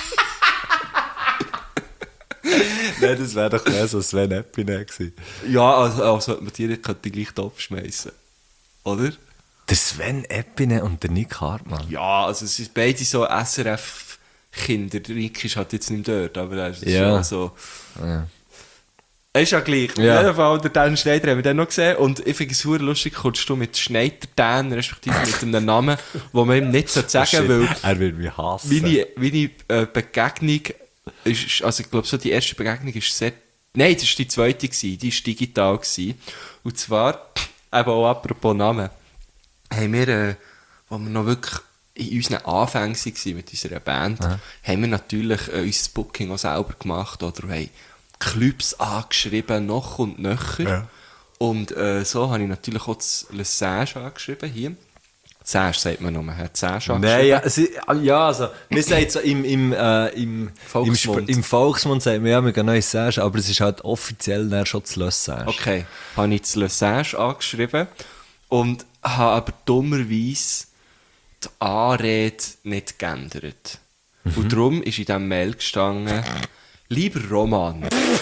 Nein, das wäre doch mehr so Sven Epine gewesen. Ja, also, also man die könnte gleich Topf schmeißen. Oder? Der Sven Epine und der Nick Hartmann. Ja, also es sind beide so S R F-Kinder. Der Nick ist halt jetzt nicht dort, aber er ist Ja. schon so... Ja. Er ist ja gleich. Ja. Auf jeden Fall, der Dan Schneider haben wir dann noch gesehen. Und ich finde es super lustig, kommst du mit Schneider Dan, respektive mit einem Namen, den man ihm nicht sagen sollte, weil Er wird mich hassen. meine, meine äh, Begegnung ist, also ich glaube, so die erste Begegnung ist sehr, nein, das war die zweite, gewesen, die war digital. Gewesen. Und zwar, eben auch apropos Namen, haben wir, äh, wo wir noch wirklich in unseren Anfängen waren mit unserer Band, Aha. haben wir natürlich äh, unser Booking auch selber gemacht oder haben Clubs angeschrieben, noch und nöcher. Ja. Und äh, so habe ich natürlich auch das Le Sage angeschrieben hier. Sage sagt man nur, hat Sage angeschrieben. Nein, ja, es ist- ja, also, wir sagen so im, im, äh, im, im, Volksmund. Sp- im Volksmund sagen wir, ja, wir gehen neu Sage, aber es ist halt offiziell dann schon das Lössage. Okay, habe ich das Le Sage angeschrieben und habe aber dummerweise die Anrede nicht geändert. Und darum ist in diesem Mail gestanden, lieber Roman.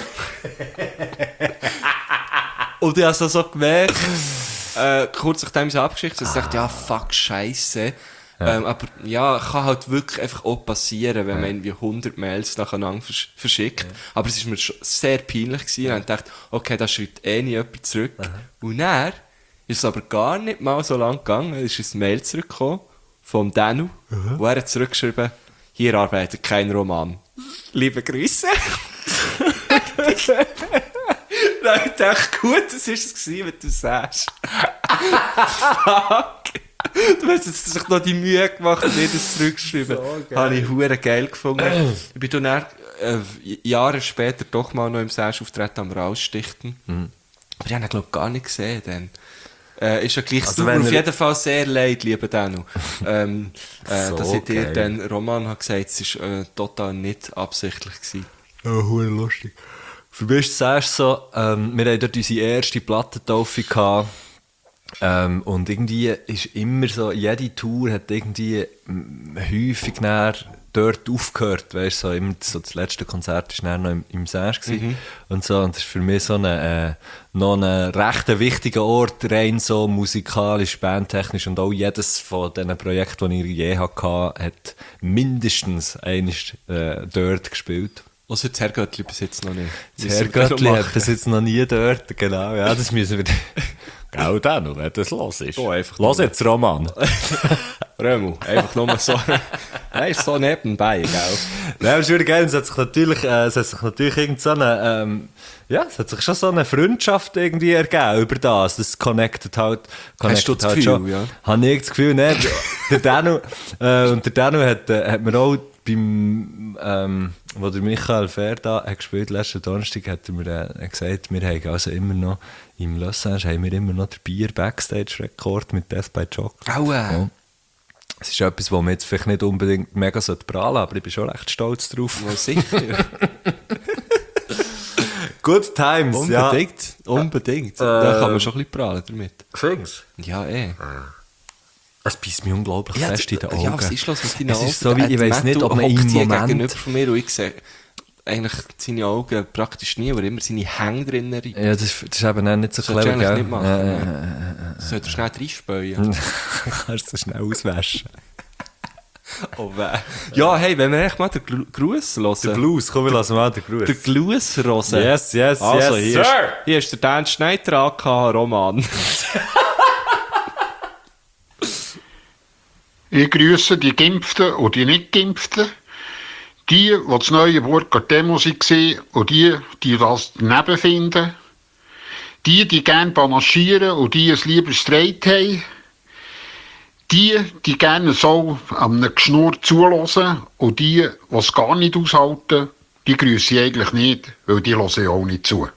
Und ich habe so, so gemerkt, äh, kurz nachdem ich es abgeschickt habe, dass ich dachte, ja, fuck, scheisse. Ähm, aber ja, kann halt wirklich einfach auch passieren, wenn man irgendwie hundert Mails nacheinander versch verschickt. Aber es war mir schon sehr peinlich gewesen. Und ich dachte, okay, da schreibt eh nie jemand zurück. Und dann ist es aber gar nicht mal so lang gegangen. Es ist ein Mail zurückgekommen vom Danu, wo er hat zurückgeschrieben, hier arbeitet kein Roman. Liebe Grüße. Dann ich dachte, gut, das war es gewesen, was du sagst. Fuck. Du hast jetzt sich noch die Mühe gemacht und mir das zurückgeschrieben. So habe ich hure geil gefunden. Ich bin dann äh, Jahre später doch mal noch im Sash auftreten am Rausstichten. Mhm. Aber ich habe ihn, glaube ich, gar nicht gesehen. Dann. Äh, ist ja gleich Also super. wenn Auf er- jeden Fall sehr leid, lieber Danu. ähm, äh, So dass ich dir geil. den Roman habe gesagt, es war äh, total nicht absichtlich gewesen. Ja, hure lustig. Für mich ist es erst so, ähm, wir hatten dort unsere erste Plattentaufe gehabt. Ähm, und irgendwie ist immer so, jede Tour hat irgendwie mm, häufig näher dort aufgehört, weißt so, immer so das letzte Konzert war dann noch im, im Särsch mhm. und so, und das ist für mich so ein äh, noch ein recht wichtiger Ort, rein so musikalisch, bandtechnisch, und auch jedes von diesen Projekten, die ich je hatte, hat mindestens einmal äh, dort gespielt. Außer das Herrgöttli bis jetzt noch nicht. Das Herrgöttli hat bis jetzt noch nie dort, genau, ja, das müssen wir... Gell, dann, wenn das los ist. Oh, einfach los jetzt, Roman. Römu, einfach nur so... Er ist so nebenbei, gell? Nein, aber es ist wieder geil, es hat sich natürlich, äh, es hat sich natürlich irgend so eine, ähm, ja, es hat sich schon so eine Freundschaft irgendwie ergeben über das, das connected halt, connected Hast du das halt Gefühl, schon. ja? Habe ich das Gefühl, ne, der Danu, äh, und der Danu hat, äh, hat mir auch beim, ähm, wo der Michael Ferda hat gespielt, letzten Donnerstag, hat er mir äh, gesagt, wir haben also immer noch, im Lausanne haben wir immer noch den Bier-Backstage-Rekord mit Death by Jock. Aua! Ja. Es ist etwas, wo man jetzt vielleicht nicht unbedingt mega prahlen sollte, aber ich bin schon recht stolz drauf. Ja, sicher. Good times, unbedingt, ja. Unbedingt. Äh, da kann man schon ein bisschen prahlen damit. Findest Ja, eh. Es beißt mich unglaublich Ja, fest in den Augen. Ja, was ist los mit deinen es Augen? Ist so, wie, ich weiss nicht, ob man im Moment... gegenüber von mir und ich sehe eigentlich seine Augen praktisch nie, aber immer seine Hänge drin. Ja, das, das ist eben auch nicht so clever, gell? Das nicht machen. Äh, äh, äh, Sollte er schnell reinspähen. Kannst du schnell auswaschen. Oh, weh. Ja, hey, wenn wir echt mal den Gruß hören. Der Blues, komm, wir lassen mal den Gruß. Der Gruß hören. Yes, yes, also, yes, hier Sir! Ist, hier ist der Dan Schneider angehauen, Roman. Ich grüße die Geimpften und die Nicht-Geimpften. Die, die das neue Burger Demo waren und die, die das daneben finden. Die, die gerne panaschieren und die es lieber straight haben. Die, die gerne so an einem Geschnurr zuhören und die, die es gar nicht aushalten, die grüße ich eigentlich nicht, weil die hören ja auch nicht zu.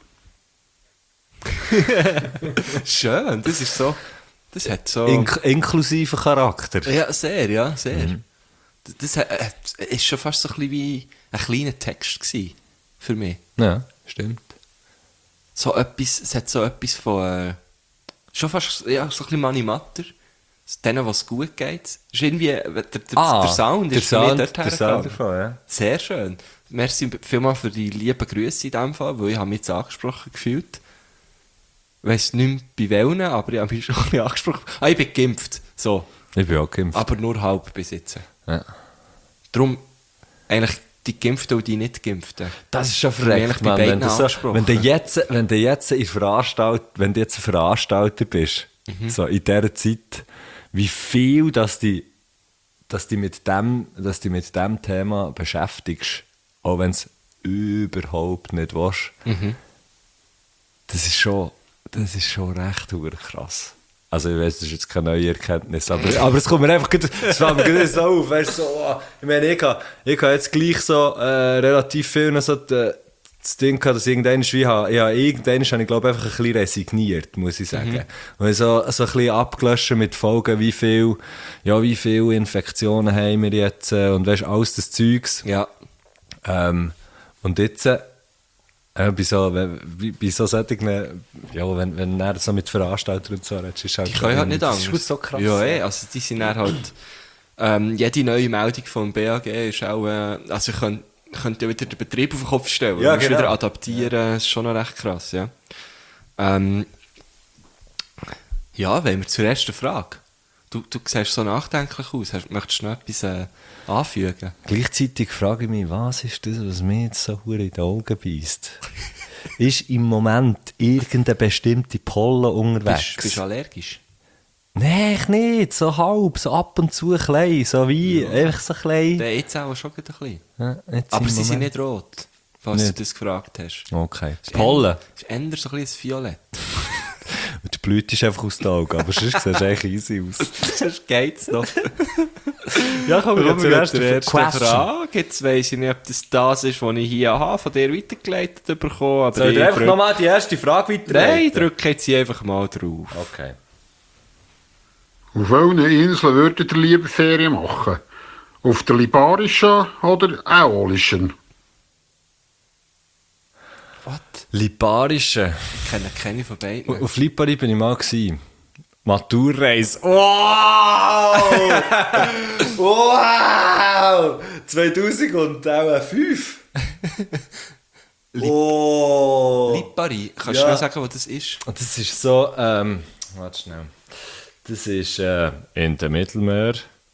Schön, das ist so... Das hat so... Ink inklusiven Charakter. Ja, sehr, ja, sehr. Mhm. Das, das äh, ist schon fast so ein bisschen wie ein kleiner Text gewesen, für mich. Ja, stimmt. So etwas, es hat so etwas von... Äh, schon fast ja, so ein bisschen Manimatter. Denen, was gut geht. Das ist irgendwie... Der, der, ah, der Sound der ist Sound, für mich dort der Sound davon, ja. Sehr schön. Merci vielmals für die lieben Grüße in diesem Fall, weil ich habe mich jetzt angesprochen gefühlt. Ich weiss nicht mehr bei welchen, aber ich habe mich schon ein bisschen angesprochen. Ah, ich bin geimpft. So. Ich bin auch geimpft. Aber nur halb bis jetzt. Ja. Darum eigentlich die Geimpften und die Nicht-Geimpften. Das ist schon verreckt, Mann. Wenn du, so, wenn, du jetzt, wenn, du jetzt in Veranstalt, wenn du jetzt ein Veranstalter bist, mhm. so in dieser Zeit, wie viel dass du dass die mit, dem, dass die mit dem Thema beschäftigst, auch wenn es überhaupt nicht willst, mhm. das ist schon... Das ist schon recht krass. Also ich weiss, das ist jetzt keine neue Erkenntnis, aber, aber es kommt mir einfach, es fällt mir gerade so auf, weißt, so, oh, ich meine, ich habe, ich habe jetzt gleich so äh, relativ viel so die, das Ding gehabt, dass ich irgendwann wie habe, ja, irgendwann habe ich glaube einfach ein bisschen resigniert, muss ich sagen. Mhm. Und so, so ein bisschen abgelöscht mit Folgen, wie viel, ja, wie viele Infektionen haben wir jetzt äh, und weißt, alles das Zeugs. Ja. Ähm, und jetzt... Äh, Ja, bei so, bei, bei so solchen, ja, wenn, wenn er so mit Veranstaltern und so redest, ist halt... Die können halt nicht das anders. Das ist so krass. Ja, eh, also die sind dann halt... Ähm, jede neue Meldung vom B A G ist auch... Äh, also ich könnte könnt ja wieder den Betrieb auf den Kopf stellen. Ja, du musst genau. wieder adaptieren, das ist schon noch recht krass, ja. Ähm, ja, wenn wir zur ersten Frage. Du, du siehst so nachdenklich aus. Hast, möchtest du noch etwas äh, anfügen? Gleichzeitig frage ich mich, was ist das, was mir jetzt so hure in die Augen beißt? Ist im Moment irgendeine bestimmte Pollen unterwegs? Bist, bist du allergisch? Nein, ich nicht. So halb, so ab und zu klein. So wie, ja. Einfach so klein. Der jetzt auch schon ein bisschen. Ja, aber sie sind nicht rot, falls nicht. du das gefragt hast. Okay. Das Pollen? Es ist eher so ein bisschen Violett. Und die Blüte ist einfach aus den Augen, aber sonst sieht es echt easy aus. Sonst geht's noch. Ja, komm, wir zur ersten Frage. Jetzt weiss ich nicht, ob das das ist, was ich hier habe, von dir weitergeleitet bekommen habe. Soll ich einfach nochmal die erste Frage weiterleiten? Nein, drücke jetzt hier einfach mal drauf. Okay. Auf welchen Inseln würdet ihr lieber Ferien machen? Auf der Liparischen oder Aeolischen? Was? Liparische? Ich kenne keine von beiden. Auf Lipari bin ich mal gewesen. Maturreise. Wow! Wow! zweitausendfünf. Oh! Lipari, kannst Ja. du noch sagen, was das ist? Und das ist so, ähm, warte schnell. Das ist äh, in dem Mittelmeer.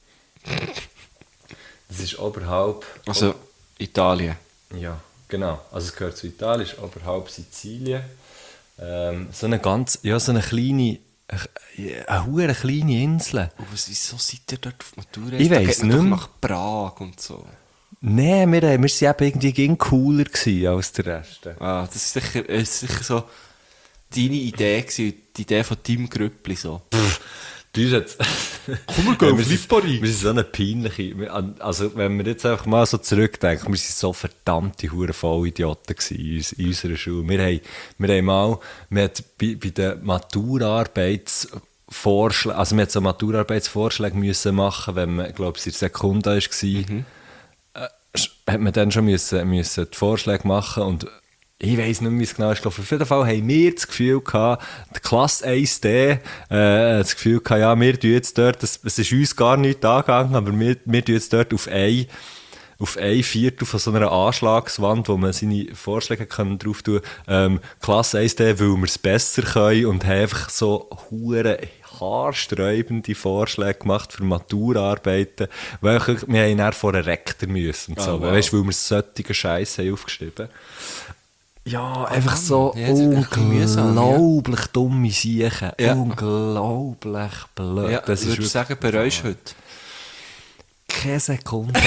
Das ist oberhalb. Also Italien. Ja, genau. Also es gehört zu Italien, ist oberhalb Sizilien. Ähm, so eine ganz, ja, so eine kleine, eine, eine hure kleine Insel. Oh, was, wieso seid ihr dort auf Matura? Ich Da weiss geht man nicht doch mehr. nach Prag und so. Nein, wir, wir sind eben irgendwie gegen cooler gewesen als der Rest. Ah, das ist sicher, äh, sicher so deine Idee gewesen, die Idee von deinem Grüppli so. Du jetzt. Komm, wir gehen auf sind- Lipari. Wir sind so eine peinliche. wir- an- Also, wenn wir jetzt einfach mal so zurückdenken, wir sind so verdammte hure Vollidioten gewesen in, uns- in unserer Schule. Wir haben, wir haben mal, wir hat bei, bei den Maturarbeitsvorschlägen, also wir hat so Maturarbeitsvorschläge müssen machen, wenn man, glaube ich, in der Sekunde war. Mhm. Äh, hat man dann schon müssen, müssen die Vorschläge machen und ich weiss nicht mehr, wie es genau ist. Ich glaube, auf jeden Fall haben wir das Gefühl gehabt, die Klasse eins D, äh, das Gefühl gehabt, ja, wir tun jetzt dort, es ist uns gar nicht angegangen, aber wir, wir tun jetzt dort auf ein, auf ein Viertel von so einer Anschlagswand, wo man seine Vorschläge können drauf tun kann, ähm, Klasse eins D, weil wir es besser können und haben einfach so hure haarsträubende Vorschläge gemacht für Maturarbeiten, weil wir haben dann vor einen Rektor müssen. Und so, Oh, wow. weißt, weil wir solche Scheiße haben aufgeschrieben. Ja, einfach so Ja, das ist echt mühsam, ja. unglaublich dumme Siechen. Ja. Unglaublich blöd. Ja, das ist würdest du sagen, bereust du heute? keine Sekunde.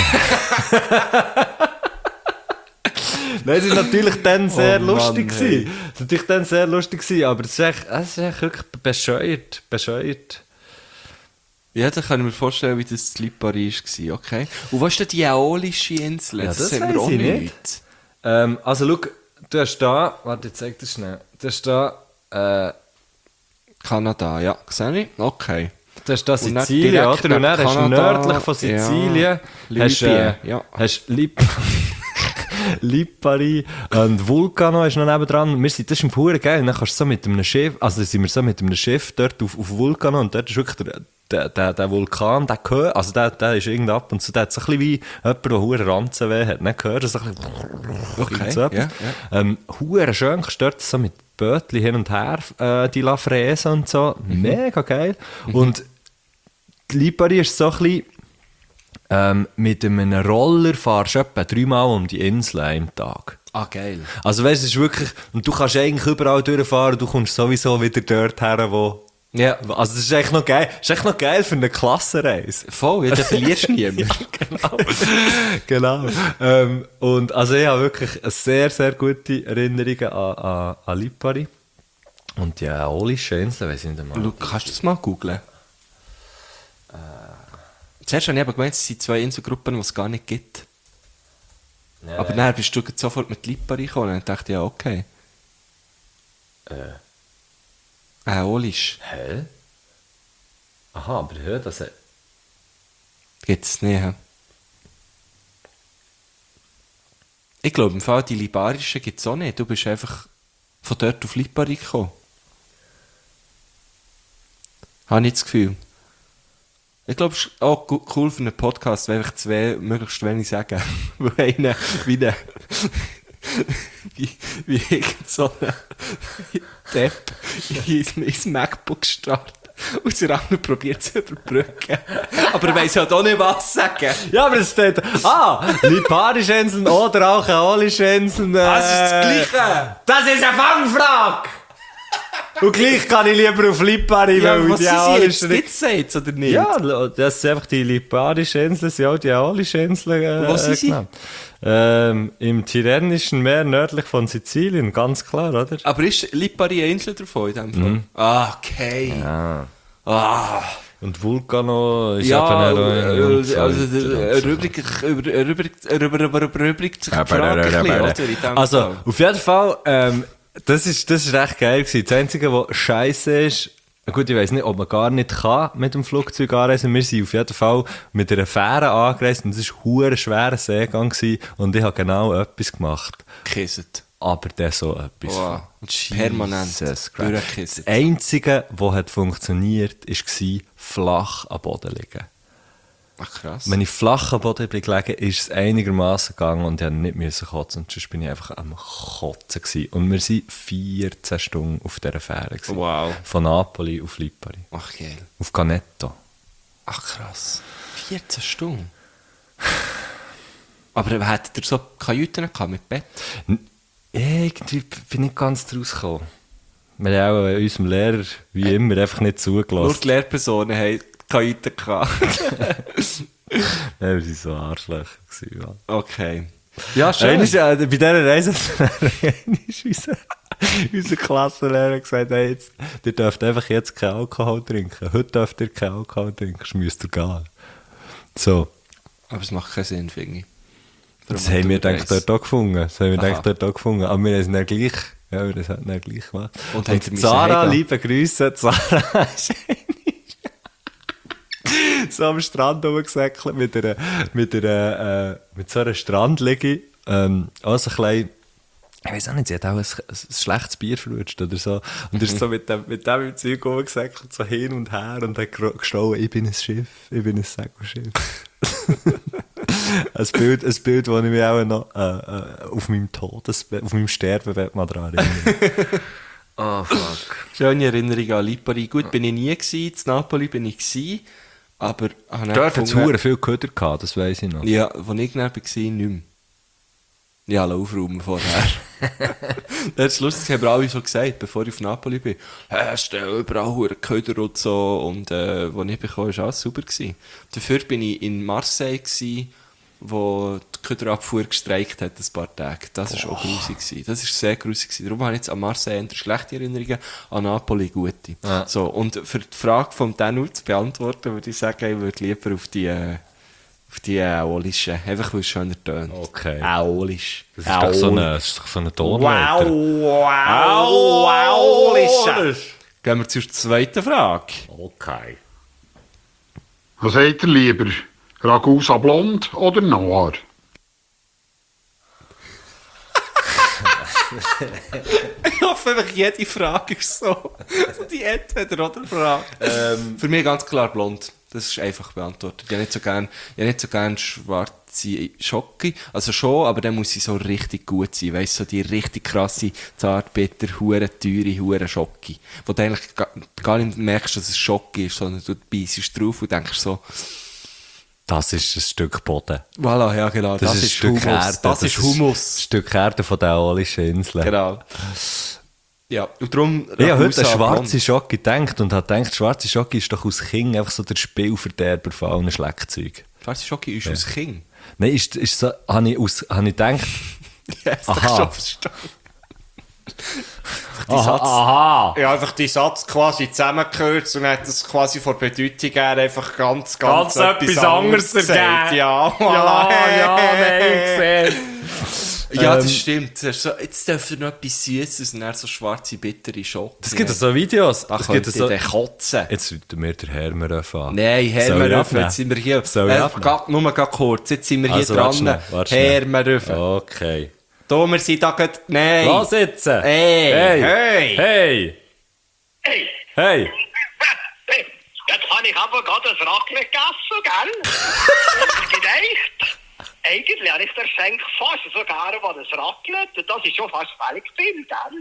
Nein, es war natürlich dann sehr Oh Mann, lustig. hey. gewesen. Es war natürlich dann sehr lustig, gewesen, aber es ist echt, es ist echt wirklich bescheuert. bescheuert. Ja, dann kann ich mir vorstellen, wie das in Lipari war, okay? Und was ist denn die Äolische Insel? Ja, das haben weiss wir auch ich nicht. nicht. Ähm, also schau, du hast da, warte, ich zeig dir schnell. Du hast da, äh, Kanada, ja, sehe ich? Okay. du hast da Und dann Sizilien, direkt oder? Und dann neben hast du Kanada, nördlich von Sizilien, ja, hast, äh, Libyen, ja. hast Lip Lipari und Vulcano ist noch nebendran. Wir sind, das ist im Pure geil. Und dann kannst du so mit einem Schiff, also sind wir so mit einem Schiff dort auf, auf Vulcano und dort ist wirklich der, der, der, der Vulkan, der gehört, also der, der ist irgendwie ab und zu, der hat so ein bisschen wie jemand, der hure Ranzenweh hat, nicht gehört, so ein bisschen Okay, so etwas. ja, ja. Ähm, hure schön, kannst dort so mit Bötli hin und her äh, die La Fräse und so, Mhm. mega geil. Und die Lipari ist so ein bisschen, ähm, mit einem Roller fahrst du etwa dreimal um die Insel am Tag. Ah, geil. Also weißt du, es ist wirklich, und du kannst eigentlich überall durchfahren und du kommst sowieso wieder dort her, wo... Ja. Also das ist echt noch geil, das ist echt noch geil für eine Klassenreise. Voll, ja, dann verlierst du niemanden. Genau. Genau. Ähm, und also ich habe wirklich sehr, sehr gute Erinnerungen an, an, an Lipari. Und die Äolische Insel, weiss ich nicht einmal. Schau, kannst du das mal googlen? Zuerst habe ich eben gemeint, es sind zwei Inselgruppen, die es gar nicht gibt. Ja, Aber dann bist du jetzt sofort mit Lipari gekommen und dachte, ja, okay. Äh, Äolisch. hä? Aha, aber hör, das hat... Gibt es nicht. hä? Ich glaube, im Fall die Liparischen gibt es auch nicht. Du bist einfach von dort auf Lipari gekommen. Habe ich das Gefühl. Ich glaube, es ist auch gu- cool für einen Podcast, wenn einfach zwei möglichst wenig sagen. Weil einer wie eine, wie, wie irgend so ein Depp in ins MacBook startet. Und der andere probiert es zu überbrücken. Aber er weiss halt auch nicht, was sagen. Ja, aber es steht... Ah, Liparische Inseln oder auch Äolische Inseln. Äh, Das ist das Gleiche. Das ist eine Fangfrage! Und gleich kann ich lieber auf Lipari, Ja, weil was die sind sie jetzt? Äolischen... Gibt es jetzt oder nicht? Ja, das sind einfach die Liparischen Inseln, sind auch die Äolischen Inseln. Äh, Und wo sind sie? genannt. Ähm, Im Tyrrhenischen Meer nördlich von Sizilien, ganz klar, oder? Aber ist Lipari eine Insel davon in dem Fall? Ah, okay. Ja. Ah. Und Vulcano ist Ja, eben äh, also der Rubrik erübrigt sich die Frage ein bisschen, oder? In dem Also, Fall. auf jeden Fall, ähm, das ist, das ist recht geil gewesen. Das Einzige, was scheiße ist, gut, ich weiss nicht, ob man gar nicht kann mit dem Flugzeug anreisen. Wir sind auf jeden Fall mit einer Fähre angereist und es war ein schwerer Seegang gewesen und ich habe genau etwas gemacht. Kisset. aber dann so etwas. Wow. Jesus Permanent Christ. durchgekisst. Das Einzige, was hat funktioniert, war flach am Boden liegen. Ach krass. Wenn ich flach am Boden bin gelegen, ist es einigermaßen gegangen und ich musste nicht kotzen. Und sonst bin ich einfach am Kotzen gewesen. Und wir waren vierzehn Stunden auf dieser Fähre gewesen. Wow. Von Napoli auf Lipari. Ach geil. Auf Canetto. Ach krass. vierzehn Stunden? Aber hättet ihr so Kajüten gehabt mit Bett? Irgendwie bin ich ganz draus gekommen. Wir haben auch unserem Lehrer, wie immer, einfach nicht Nur zugelassen. die Lehrpersonen haben Kajüten gehabt. Ja, wir waren so Arschlöcher. gewesen, Ja. Okay. Ja, schön. Einmal, äh, bei dieser Reise hat unser, unser Klassenlehrer gesagt, hey, jetzt, ihr dürft einfach jetzt keinen Alkohol trinken. Heute dürft ihr keinen Alkohol trinken, sonst müsst ihr gehen. So, Aber es macht keinen Sinn, finde ich. das haben wir gedacht, dort auch gefunden. Das haben wir Aha. gedacht, dort auch gefunden. Aber wir haben es dann gleich, ja, wir haben es dann gleich gemacht. Und Und, habt ihr müssen Sarah, heimgehen? liebe Grüße, Sarah ist so am Strand rumgesäckelt mit, einer, mit, einer, äh, mit so einer Strandliege. Ähm, also ein klein, ich weiß auch nicht, sie hat auch ein, ein, ein schlechtes Bier verrutscht oder so. Und ist so mit dem, mit dem im Zeug rumgesäckelt, so hin und her und hat gro- geschrien, ich bin ein Schiff, ich bin ein Segelschiff. ein, Bild, ein Bild, das ich mich auch noch äh, äh, auf meinem Todesbett, auf meinem Sterbebett mal daran erinnere. Oh, fuck. Schöne Erinnerung an Lipari. Gut, bin ich nie gewesen. In Napoli bin ich gewesen. Aber habe Dort hat es gefunden- verdammt viel Köder gehabt, das weiss ich noch. Ja, als ich dann war, nicht mehr. Ja, aufräumen vorher. Das ist lustig, das haben wir alle so gesagt, bevor ich auf Napoli bin. Hey, es stehen überall hure Köder und so. Und äh, als ich bekam, war alles super gewesen. Dafür bin ich in Marseille gewesen, wo die Köderabfuhr gestreikt hat, ein paar Tage. Das war auch grusig gewesen. Das war sehr grusig gewesen. Darum habe ich jetzt an Marseille eher schlechte Erinnerungen, an Napoli gute. Ja. So, und für die Frage von Danu zu beantworten, würde ich sagen, ich würde lieber auf die... Äh, Auf die Aolische. Einfach weil es schöner tönt. Okay. Aolisch. Das ist doch so eine, das ist doch so eine Tonleiter. wow, Aolische. Gehen wir zur zweiten Frage. Okay. Was seid ihr lieber? Ragusa Blond oder Noir? Ich hoffe einfach, jede Frage ist so. Die Entweder-oder-Frage. Ähm, Für mich ganz klar blond. Das ist einfach beantwortet. Ich habe nicht so gerne so gern schwarze Schocke. Also schon, aber dann muss sie so richtig gut sein. Weißt du, so die richtig krasse, zartbitter, hure teure, hure Schocke. Wo du eigentlich gar, gar nicht merkst, dass es Schocke ist, sondern du beißt drauf und denkst so, Das ist ein Stück Boden. voilà, ja genau, das, Das, ist ein ist Stück Humus. Erde. Das, ist Humus. Ein Stück Erde von den Aolischen Inseln. Genau. Ja, und darum... Ich habe heute Ragusa an schwarze blond. Schocke gedacht und habe gedacht, schwarze Schocke ist doch aus King einfach so der Spielverderber von allen Schleckzeug. Schwarze Schocke ist aus King. Nein, ist, ist so, habe ich, aus, habe ich gedacht, Ja, ist doch Aha. schon verstanden. aha, aha. Ja, einfach die Satz quasi zusammengehört und hat das quasi von der Bedeutung her einfach ganz, ganz, Ganz etwas anderes gesagt. ergeben. Ja, Ja, ja, nein, Ja, das Ähm, stimmt. Das ist so, jetzt dürft ihr noch etwas Süßes und dann so schwarze, bittere Schokolade. Es gibt so Videos. Da Es könnt gibt ihr so, den kotzen. jetzt rufen wir den Hermer an. Nein, Herr Soll ich Meröffen, abnehmen? jetzt sind wir hier. Soll ich Äh, abnehmen? grad- nur ganz kurz, jetzt sind wir hier Also, warte dran. schnell, warte schnell. Herr Meröffen. Okay. Da, wir sind da gerade... Nein. Was jetzt? Hey, Hey! hey. Hey! Hey, Hey! jetzt habe ich aber gerade ein Raclette gegessen, gell? Ich gedacht, eigentlich habe ich den Schenk fast so gerne mal das Raclette. Das ist schon fast völlig viel, gell?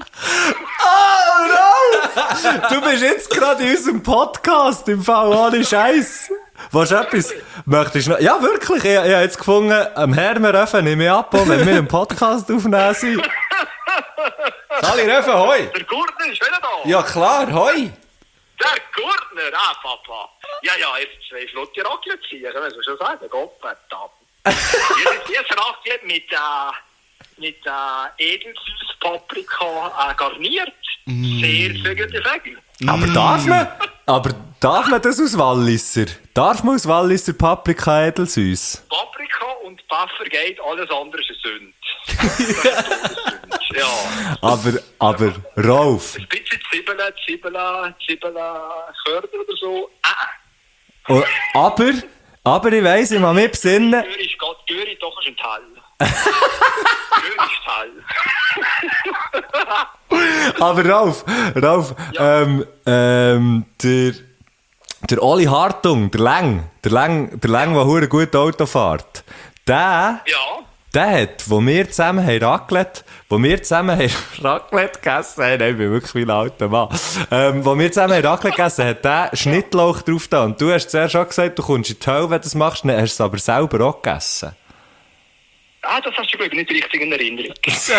Du bist jetzt gerade in unserem Podcast, im Fall ohne Scheiß. Was etwas? Möchtest du noch? Ja, wirklich. Ich, ich habe jetzt gefunden, am Hermer Röffen nehme ich ab, wenn wir einen Podcast aufnehmen sind. Sali Röffen, hoi. Der Gurtner ist wieder da. Ja klar, hoi. Der Gurtner, ah, Papa. Ja, ja, jetzt zwei flotte Raclette ziehen, muss man schon sagen. Gott verdammt. Jetzt ist das Raclette mit, äh, mit äh, edelsüß Paprika äh, garniert. Sehr, sehr gute Säge. Aber darf man? Aber darf man das aus Walliser? Darf man aus Walliser Paprika edelsüß? Paprika und Pfeffer geht, alles andere ist eine Sünde. Das ist eine Sünde, ja. Aber, aber, Rolf. Ein bisschen Zwiebeln, Zwiebeln, Zwiebeln, Körner oder so. Ah, Oh, aber, aber ich weiss, ich muss mich besinnen. Gehör ist Gott, Gehör ist doch ein Teil. Schönes Teil. Aber Ralf, Ralf, ähm, ähm, der, der Oli Hartung, der Leng, der Leng, der Leng, der hure gut Auto fährt, der, Ja. der hat, wo wir zusammen haben Raclette, wo wir zusammen haben Raclette gegessen haben, nein, ich bin wirklich wie ein alter Mann, ähm, wo wir zusammen haben Raclette gegessen, hat der Schnittlauch drauf da. Und du hast zuerst schon gesagt, du kommst in die Hölle, wenn du das machst, dann hast du es aber selber auch gegessen. Ah, das hast du, glaube ich, nicht richtig in Erinnerung.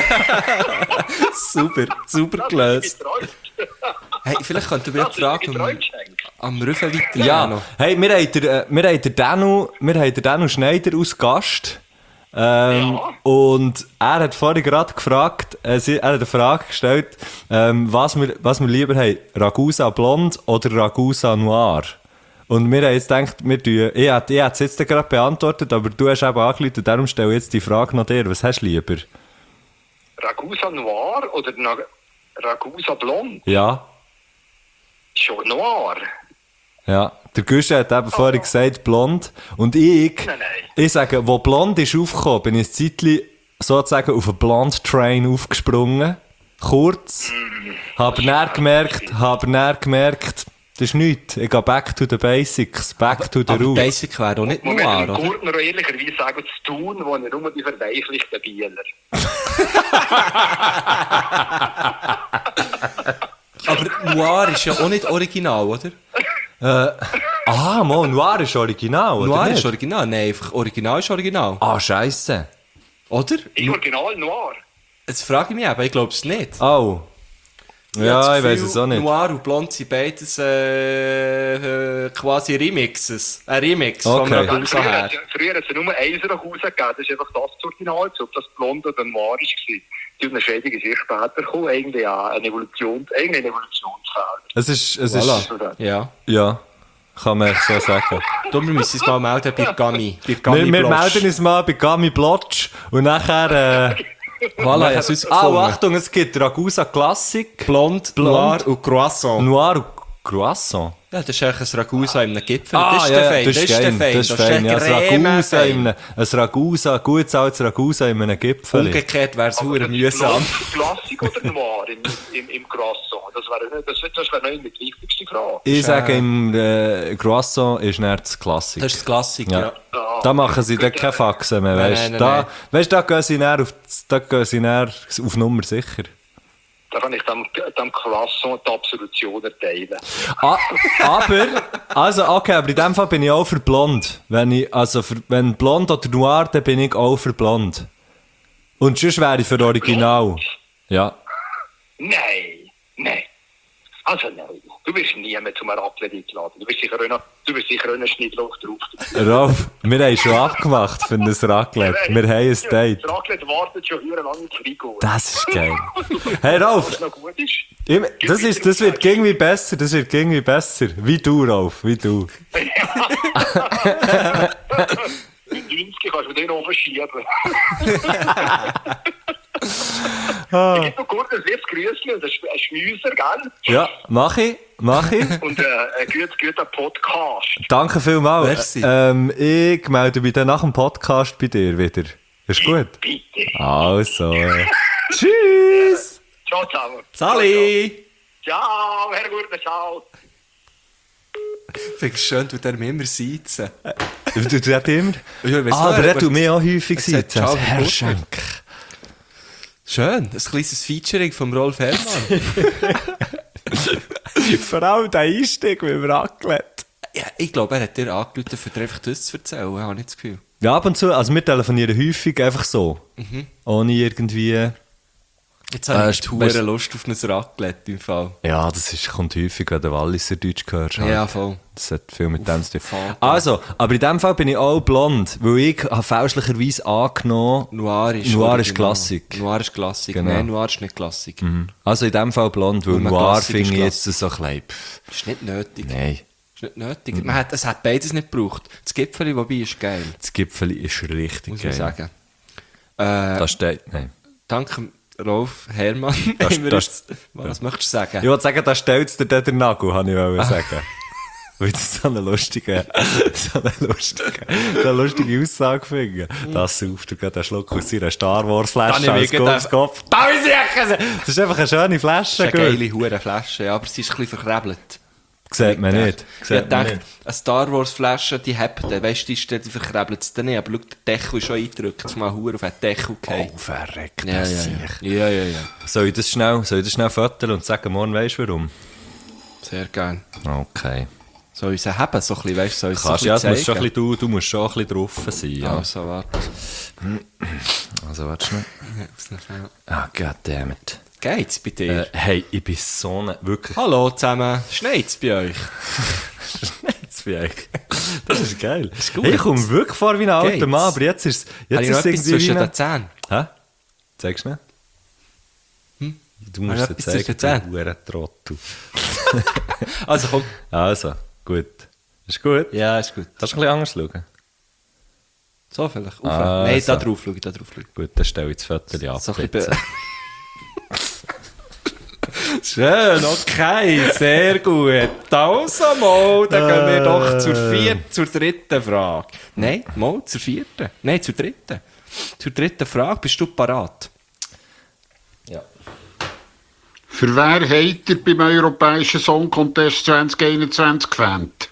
Super, super Das gelöst. ist geträumt. Hey, vielleicht könnt ihr mir Das die ist Frage am, geträumt, Schenk. am Rüffel weitergeben. Ja, noch. hey, wir haben den, äh, wir haben den Danu, wir haben den Danu Schneider als Gast. Ähm, Ja. Und er hat vorhin gerade gefragt, äh, sie, er hat eine Frage gestellt, ähm, was, wir, was wir lieber haben, Ragusa Blond oder Ragusa Noir? Und wir haben jetzt gedacht, wir tun, ich hätte ich hätte es jetzt gerade beantwortet, aber du hast eben angerufen, darum stelle ich jetzt die Frage noch dir. Was hast du lieber? Ragusa Noir oder Na- Ragusa Blond? Ja, Schon Noir. ja. Der Guschen hat eben vorhin gesagt, blond. Und ich, Nein, nein. ich sage, wo blond ist aufgekommen, bin ich ein Zeitchen sozusagen auf einen Blond Train aufgesprungen. Kurz. Habe dann gemerkt, habe dann gemerkt, das ist nichts. Ich gehe back to the basics, back to the Aber roots. Basic wäre auch nicht Man muss noir, dem oder? Gurtner auch ehrlicherweise sagen, zu tun, wo er nur die verweichlichten Bieler. Aber Noir ist ja auch nicht original, oder? Ah, mal, Noir ist original, oder Noir nicht? ist original. Nein, einfach Original ist Original. Ah, scheisse. Oder? Ist Original Noir. Jetzt frage ich mich aber, ich glaube es nicht. Oh. habe Ja, das ich weiß Gefühl, es auch nicht. Noir und Blond sind beides äh, äh, quasi Remixes. Ein Remix Okay. vom Ja, Ragusa früher her. hat es früher hat's ja nur eins Ragusa gegeben, das ist einfach das Original, ob das Blond oder Noir war. Die Unterscheidung ist erst später gekommen, irgendwie ja eine Evolution, irgendein Evolutionsfehler. Es ist, es Voilà. ist, Ja. ja, kann man echt so sagen. Darum müssen wir uns mal melden bei Gami. Bei Wir, Gami wir Blosch. melden uns mal bei Gami Blotsch und nachher, äh, Voilà, ja, sonst ah, und gefunden. Achtung, es gibt Ragusa Classic, Blond, Blond. Noir und Croissant. Noir und Croissant. Ja, das ist eigentlich ein Ragusa in einem Gipfel. Ah, das ist ja, der Fein. das ist der fein, Fein. das ist fein. Ja, ein Creme Ragusa, fein. in einem, ein Ragusa, ein gutes altes Ragusa in einem Gipfel. Umgekehrt wäre es verdammt mühsam. Blond, Klassik oder Noir im, im, im Croissant? Das wäre das, das wär noch die wichtigste Frage. Ich sage, im äh, Croissant ist nicht das Klassik. Das ist das Klassik, ja. Ja. Da machen sie dann keine Faxen mehr, Nein, weißt nein, du? nein, Da, weißt, da gehen sie näher auf, da gehen sie näher auf Nummer sicher. Da kann ich dem, dem Croissant die Absolution erteilen. Ah, aber, also okay, aber in dem Fall bin ich auch für blond. Wenn ich, also für, wenn blond oder noir, dann bin ich auch für blond. Und sonst wäre ich für original. Ja. Nein, nein. Also nein, du wirst nie mehr zum Raclette eingeladen. Du wirst sicher auch noch, du wirst sicher auch einen Schnittloch drauf. Rolf, wir haben schon abgemacht für ein Raclette. Wir haben ein Date. Das Raclette wartet schon hier lange in Frigo. Das ist geil. Hey Rolf, Was noch gut ist. ich, das, ist, das wird irgendwie besser, das wird irgendwie besser. Wie du, Rolf, wie du. Mit neunzig kannst du den oben schieben. Ah. Ich gebe noch kurz ein letztes Grüßchen und ein Sch- ein Schmüser, gell? Ja, mach ich, mach ich. Und äh, ein guter, guter Podcast. Danke vielmals. Merci. Ähm, ich melde mich dann nach dem Podcast bei dir wieder. Ist gut? Bitte. Also. Tschüss! Ciao zusammen. Sali! Ciao, Herr Gurtner, ciao. Ich finde es schön, du darfst mir immer sitzen. Du, du, du hast immer. Ja, ich weiss Ah, nicht, aber er aber- tut mir auch häufig Er sagt, sitzen. ciao, Herr Herr Schenk. Schön, ein kleines Featuring vom Rolf Herrmann. Vor allem der Einstieg mit dem Raclette. Ja, ich glaube, er hat dir angerufen, für dir einfach das zu erzählen, habe ich das Gefühl. Ja, ab und zu, also wir telefonieren häufig einfach so. Ohne irgendwie. Jetzt habe Äh, ich weißt- hure Lust auf ein Raclette im Fall. Ja, das ist, kommt häufig, wenn du Walliser Deutsch hörst. halt. Ja, voll. Das hat viel mit dem zu tun. Vater. Also, aber in dem Fall bin ich auch blond, weil ich habe fälschlicherweise angenommen, Noir ist Noir original. ist Klassik. Noir ist Klassik. Genau. Nein, Noir ist nicht Klassik. also in dem Fall blond, weil Und ein Noir Klassik finde ich ist jetzt so ein bisschen, pff, Ist nicht nötig. nein, Ist nicht nötig. Man hat, es hat beides nicht gebraucht. Das Gipfeli, wobei, ist geil, das Gipfel ist richtig muss geil. ich sagen. Äh, Das steht, nein. danke, Rolf Herrmann. Das- Haben wir das- jetzt- Was möchtest du sagen? Ich wollte sagen, da stellt dir dann den Nagel, habe ich wollen sagen. weil ich so eine lustige, so eine lustige, so eine lustige Aussage finde. Das sauft er gerade einen Schluck aus seiner Star Wars Flasche als Kopf. Da ist sie! Das ist einfach eine schöne Flasche. Das ist eine geile hure Flasche, ja, aber sie ist ein bisschen verkrebelt. Sieht man nicht. Ich Sieht man dachte, nicht. eine Star Wars Flasche, die hebt, weißt du, die, ist- die verkrebelt es dann nicht, aber schau, der Deckel ist schon eingedrückt, jetzt mal hure auf den Deckel gefallen. Oh, verreckt, ja, das ja, Siech. ja, ja, ja, ja. Soll ich das schnell, soll ich das schnell fotografieren und sagen, morgen weisst du warum? Sehr gern. Okay. Soll ich sie haben, so ein bisschen, weißt du, soll ich Kannst, so ja, ein es muss schon ein bisschen bisschen, du, du musst schon ein bisschen drauf sein. Ja. Also, warte. Also, warte schnell. Jetzt noch schnell. Ah, goddammit. Geht's bei dir? Äh, hey, ich bin so eine, wirklich... Hallo zusammen, schneit's bei euch? Jetzt bin ich. Das ist geil. ist gut. Hey, ich komme wirklich vor wie ein alter Geht's? Mann, aber jetzt ist es Habe jetzt ich noch ist es etwas irgendwie zwischen wie den eine... Zähnen? Hä? Zeigst du mir? Hm? Du musst Habe es ich etwas zwischen zeigen, den du Hurentrottel. Also komm. Also, gut. Ist gut? Ja, ist gut. Kannst du ein bisschen anders schauen? So vielleicht. Auf. Ah, Nein, so. da drauf schauen, da drauf schauen. Gut, dann stelle ich das Foto ab. So ein bitte. bisschen Schön, okay, sehr gut. Also mal, dann gehen wir doch zur vierten, zur dritten Frage. Nein, mal zur vierten. Nein, zur dritten. Zur dritten Frage, bist du parat? Ja. Für wer habt ihr beim Europäischen Song Contest zwanzig einundzwanzig gefällt?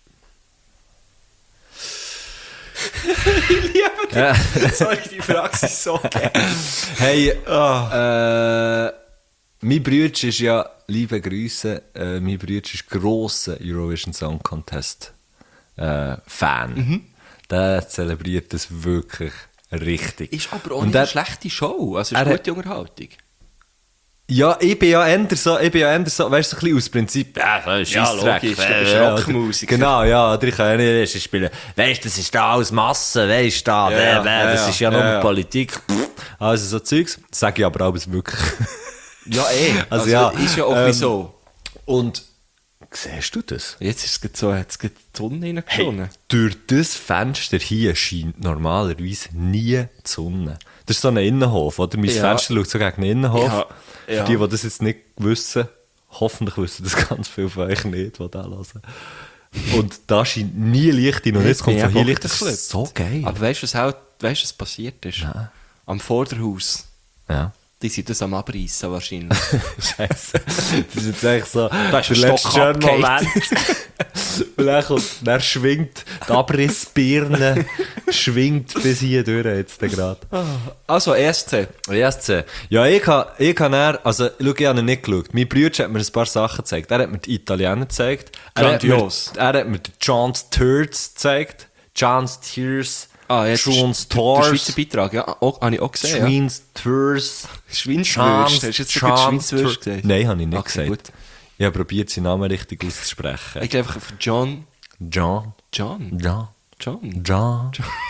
Ja. Sorry, die Frage ist so geil. Hey, äh, mein Bruder ist ja, liebe Grüße, äh, mein Bruder ist grosser Eurovision Song Contest äh, Fan. Mhm. Der zelebriert das wirklich richtig. Ist aber auch Und nicht eine er- schlechte Show, also ist er- gute Unterhaltung. Ja, ich bin ja eher so, ich bin ja eher so, weißt du, so ein bisschen aus Prinzip, ja, das ist Ja, Scheissdreck, logisch, äh, du bist ja, Rockmusiker. Genau, ja, oder ich kann ja nicht spielen. Weißt du, das ist da alles Masse, weißt du, da, Ja, bäh, ja, bäh, ja, das ja, ist ja nur ja, ja. Politik, pff, also so Zeugs, das sage ich aber alles wirklich. Ja, eh. Also, Also, ja, ist ja auch ein ähm, bisschen so. Und, siehst du das? Jetzt ist es gerade so, jetzt geht die Sonne reingeschonnen. Durch das Fenster hier scheint normalerweise nie die Sonne. Das ist so ein Innenhof, oder? Mein Ja. Fenster schaut so gegen den Innenhof. Ja, ja. Für die, die das jetzt nicht wissen, hoffentlich wissen das ganz viele von euch nicht, die das hören. Und da scheint nie Licht hin und jetzt kommt von hier Licht. Das ist so geil. Aber weißt du, was, halt, weißt, was passiert ist? Nein. Am Vorderhaus. Ja. Die sind das am Abreißen wahrscheinlich. Scheiße. Das ist jetzt eigentlich so Da ist der ein letzte Stock schöne abgehakt. Moment. Und dann, kommt, dann schwingt die Abrissbirne schwingt bis hier durch jetzt gerade. Also, E S C. E S C. Ja, ich habe ich ha dann, also, schau, ich habe ihn nicht geschaut. Mein Bruder hat mir ein paar Sachen gezeigt. Er hat mir die Italiener gezeigt. Er hat mir, Grandios. er hat mir die Chance Turds gezeigt. Chance Tears. Ah, jetzt Chance der, der Tours. Schweizer Beitrag, ja, auch, habe ich auch gesehen. Ja. Schweins Tours. Schweinswürst. Hast du jetzt sogar Schweinswürst gesehen? Nein, habe ich nicht Okay, gesagt. gut. Ich habe probiert, seinen Namen richtig auszusprechen. Ich glaube einfach John. John. John. John. John. Jean.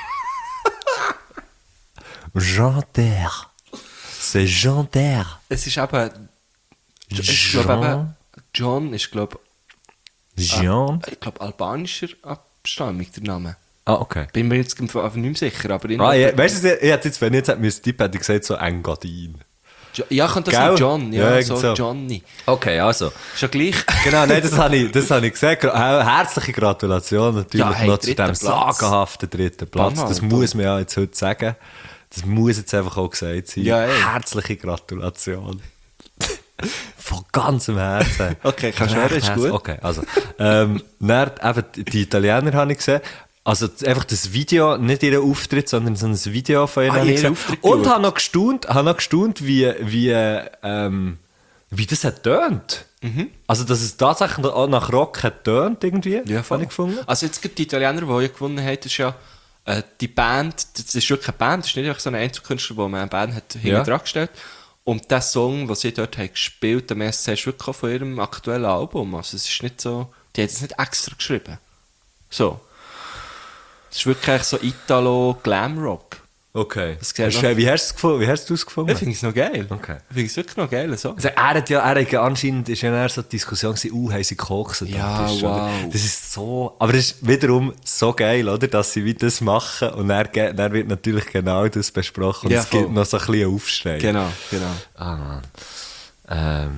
Jean Terre. C'est Jean Terre. Es ist eben. Ich glaube eben. John ist, glaube Jean. ich, glaube albanischer Abstammung, der Name. Ah, okay. Bin mir jetzt einfach nicht mehr sicher, aber ich Ah, ja, weißt du, ich hätte jetzt, wenn ich jetzt hätte müssen tippen, hätte ich gesagt so Engadin. Jo- Ja, kann das Gell? sein? John, ja, Ja, so, so. Johnny. Okay, also. Ist ja gleich. Genau, nein, das habe ich, das habe ich gesagt. Gra- Herzliche Gratulation natürlich Ja, hey, noch zu dritter diesem Platz. sagenhaften dritten Platz. Banal, Das muss man ja jetzt heute sagen. Das muss jetzt einfach auch gesagt sein. Ja, ey. Herzliche Gratulation. Von ganzem Herzen. Okay, kannst du hören, ist gut. Okay, also. Ähm, dann, eben, die Italiener habe ich gesehen. Also einfach das Video, nicht ihren Auftritt, sondern so ein Video von ihnen. Ah, habe ich ihren gesehen. Auftritt Und geschaut. habe noch gestaunt, habe noch gestaunt wie, wie, ähm, wie das hat tönt. Also, dass es tatsächlich auch nach Rock hat tönt irgendwie. Ja, voll. habe ich gefunden. Also jetzt gibt die Italiener, die ja gewonnen haben, das ist ja äh, die Band, das ist wirklich eine Band, das ist nicht einfach so ein Einzelkünstler, wo man eine Band hat hinten Ja. dran gestellt. Und der Song, den sie dort haben gespielt, der M S C, ist wirklich auch von ihrem aktuellen Album. Also es ist nicht so, die haben es nicht extra geschrieben. So. Es ist wirklich so Italo-Glam-Rock. Okay. Das sieht Hast, noch- du- wie hast du es gefunden? Wie hast du es gefunden? Ich finde es noch geil. Okay. Ich finde es wirklich noch geil. So. Also er hat ja, er hat ja anscheinend, ist ja eher so die Diskussion gewesen, uh, haben sie gekokst? Ja, das ist, oder? wow. Das ist so, aber das ist wiederum so geil, oder? Dass sie wie das machen und dann, ge- dann wird natürlich genau das besprochen und Ja, es gibt voll. noch so ein bisschen Aufschrei. Genau, genau. Ah, Mann. Ähm,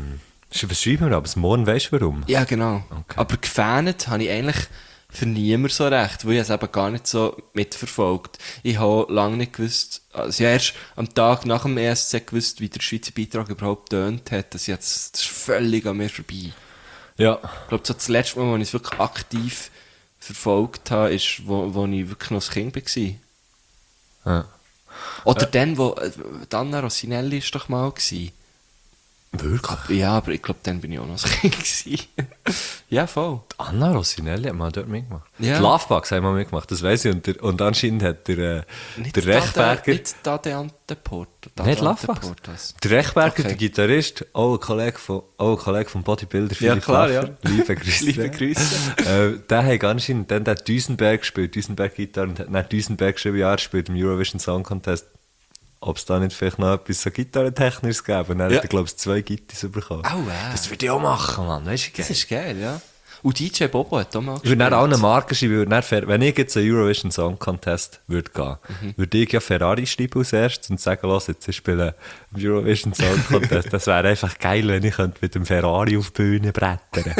Was schreiben wir aber? Morgen weisst du warum? Ja, genau. Okay. Aber gefähnet habe ich eigentlich für niemand so recht, weil ich es eben gar nicht so mitverfolgt. Ich habe lange nicht gewusst, also ich habe erst am Tag nach dem E S C gewusst, wie der Schweizer Beitrag überhaupt tönt hat. Das ist jetzt das ist völlig an mir vorbei. Ja. Ich glaube, so das letzte Mal, als ich es wirklich aktiv verfolgt habe, ist, wo, wo ich wirklich noch ein Kind war. ja. Oder dann, wo äh, Anna Rossinelli ist doch mal gewesen. Wirklich? Ja, aber ich glaube, dann bin ich auch noch ein Kind gewesen. Ja, voll. Anna Rossinelli hat mal dort mitgemacht. Ja. Die Lovebugs haben mal mitgemacht, das weiss ich. Und, der, und anscheinend hat der, äh, Nicht der Rechberger... Nicht da der Anteport. Nicht Lovebugs? Der Rechberger, Okay. der Gitarrist, auch ein Kollege von, auch ein Kollege vom Bodybuilder Ja, Philipp klar, Laffer. ja. Liebe Grüße. Liebe Grüße. äh, der hat anscheinend dann den Duisenberg gespielt, Duisenberg-Gitarre, und hat dann Duisenberg geschrieben, ja, er gespielt im Eurovision Song Contest. Ob es da nicht vielleicht noch etwas so Gitarrentechnisches gäbe. Und dann Ja. hat er, glaube ich, zwei Gitarren bekommen. Oh, wow. Das würde ich auch machen, Mann. Weißt du, geil. Das ist geil, ja. Und D J Bobo hat auch mal Ich würde dann auch eine Marke schreiben, würde dann Fer- wenn ich jetzt einen Eurovision Song Contest würde gehen, Mhm. würde ich ja Ferrari schreiben als erstes und sagen, los, jetzt ich spiele im Eurovision Song Contest. Das wäre einfach geil, wenn ich könnte mit dem Ferrari auf die Bühne brettern.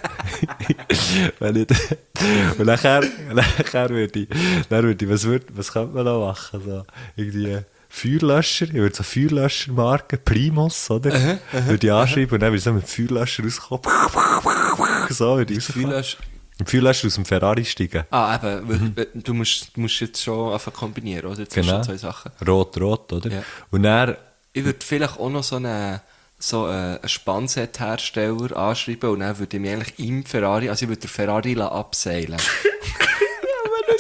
wenn ich, und nachher, nachher würde ich, dann würde ich, was, würde, was könnte man noch machen? So, irgendwie Feuerlöscher, ich würde so Feuerlöschermarke, Primus, oder? Würde ich anschreiben und dann würde ich so mit Feuerlöscher rauskommen. So würde ich rauskommen. Feuerlöscher. Im Feuerlöscher aus dem Ferrari steigen. Ah, eben, weil, du, musst, du musst jetzt schon einfach kombinieren, oder? Zwischen Genau. zwei Sachen. Rot, rot, oder? Ja. Und dann, Ich würde vielleicht auch noch so einen, so einen Spannset-Hersteller anschreiben und dann würde ich mich eigentlich im Ferrari, also ich würde den Ferrari abseilen. ein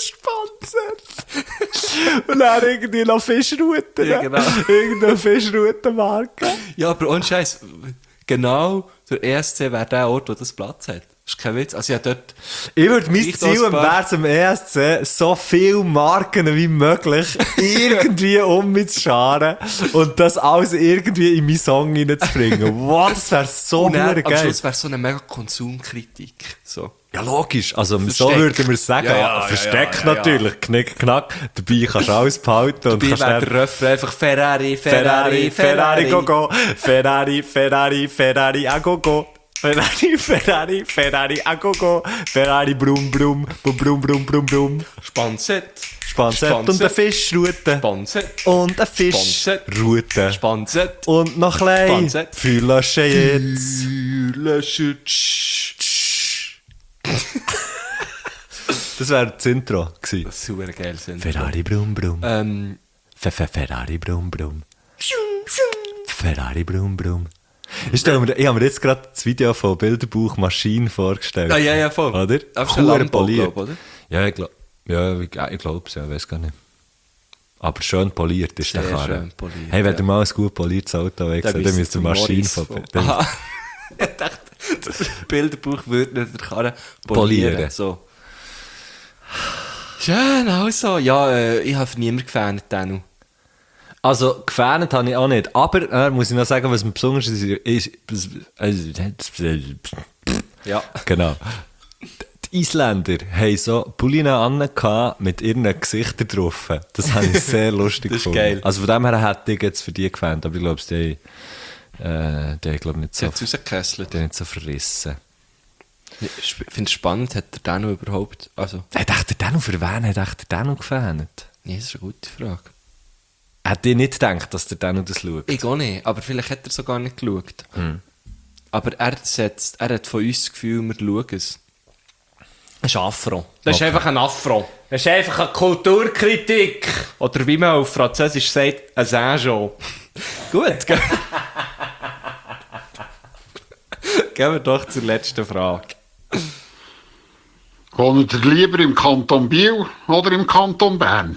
Spannset. Und dann irgendwie noch Fischruten. Ja, genau. Irgendeine Fischrutenmarke. Ja, aber ohne Scheiß, genau der E S C wäre der Ort, wo das Platz hat. Das ist kein Witz. Also ich habe dort... Ich würde mein Vielleicht Ziel auch ein paar- wäre es am E S C, so viele Marken wie möglich irgendwie um mich zu scharen und das alles irgendwie in meinen Song reinzubringen. Wow, das wäre so Und dann, verdammt am geil. Schluss wäre so eine mega Konsumkritik. So. Ja, logisch. Also, so Versteckt. würden wir es sagen. Ja, ja, Ja, ja, versteckt ja, ja, ja. natürlich. Knick, knack. Dabei kannst du alles behalten. Und Dabei kannst wäre dann- der Refrain einfach Ferrari, Ferrari, Ferrari, go, go. Ferrari, Ferrari, Ferrari, a go, go. Ferrari, Ferrari, Ferrari, a go, go. Ferrari, brum, brum, brum, brum, brum, brum, brum. Spannset. Spannset und eine Fischrute. Spannset. Und eine Spannset. Fischrute. Spannset. Und noch klein. Spannset. Feuerlöschen jetzt. Löscher. Das wäre das Intro gewesen. Super geil sind. Ferrari, brum, brum. Ähm, Fe- fe- Ferrari, brum, brum. Ferrari, brum, brum. Ich, stelle mir, ich habe mir jetzt gerade das Video von Bilderbuch Maschine vorgestellt. ah, ja, ja, voll. Oder? Einfach ein Hure Lambo, poliert. glaub, oder? Ja, ich glaube ja, ich, ich glaube es, ja, ich weiß gar nicht. Aber schön poliert ist der Sehr Karre. schön poliert, Hey, wenn ja. ihr mal ein gut poliertes Auto wollt, dann müsst ihr zum Maschine Morris von... von- dann- Aha. Ich dachte, das Bilderbuch würde nicht der Karre Polieren. polieren. So. Schön, also. Ja, äh, ich habe niemanden gefährdet, Danu. Also, gefährdet habe ich auch nicht. Aber, äh, muss ich noch sagen, was mir besonders ist, ist Ja. genau. Die Isländer haben so Pullen angehabt mit ihren Gesichtern drauf. Das habe ich sehr lustig Das ist gefunden. geil. Also von dem her hätte ich jetzt für die gefällt, aber ich glaube, die, äh, die haben glaub, nicht, Sie so, hat es rausgekesselt. die haben nicht so verrissen. Ich finde es spannend, hat der Danu überhaupt... Also, Hat echt der Danu für wen hat echt der Danu gefällt? ja, das ist eine gute Frage. Hätte ich nicht gedacht, dass der Danu das schaut? Ich auch nicht, aber vielleicht hat er so gar nicht geschaut. Aber er, setzt, er hat von uns das Gefühl, wir schauen es. Das ist Afro. Das ist Okay. einfach ein Afro. Das ist einfach eine Kulturkritik. Oder wie man auf Französisch sagt, ein Saint-Jean. Gut, gell? Gehen wir doch zur letzten Frage. Wohnt ihr lieber im Kanton Biel oder im Kanton Bern?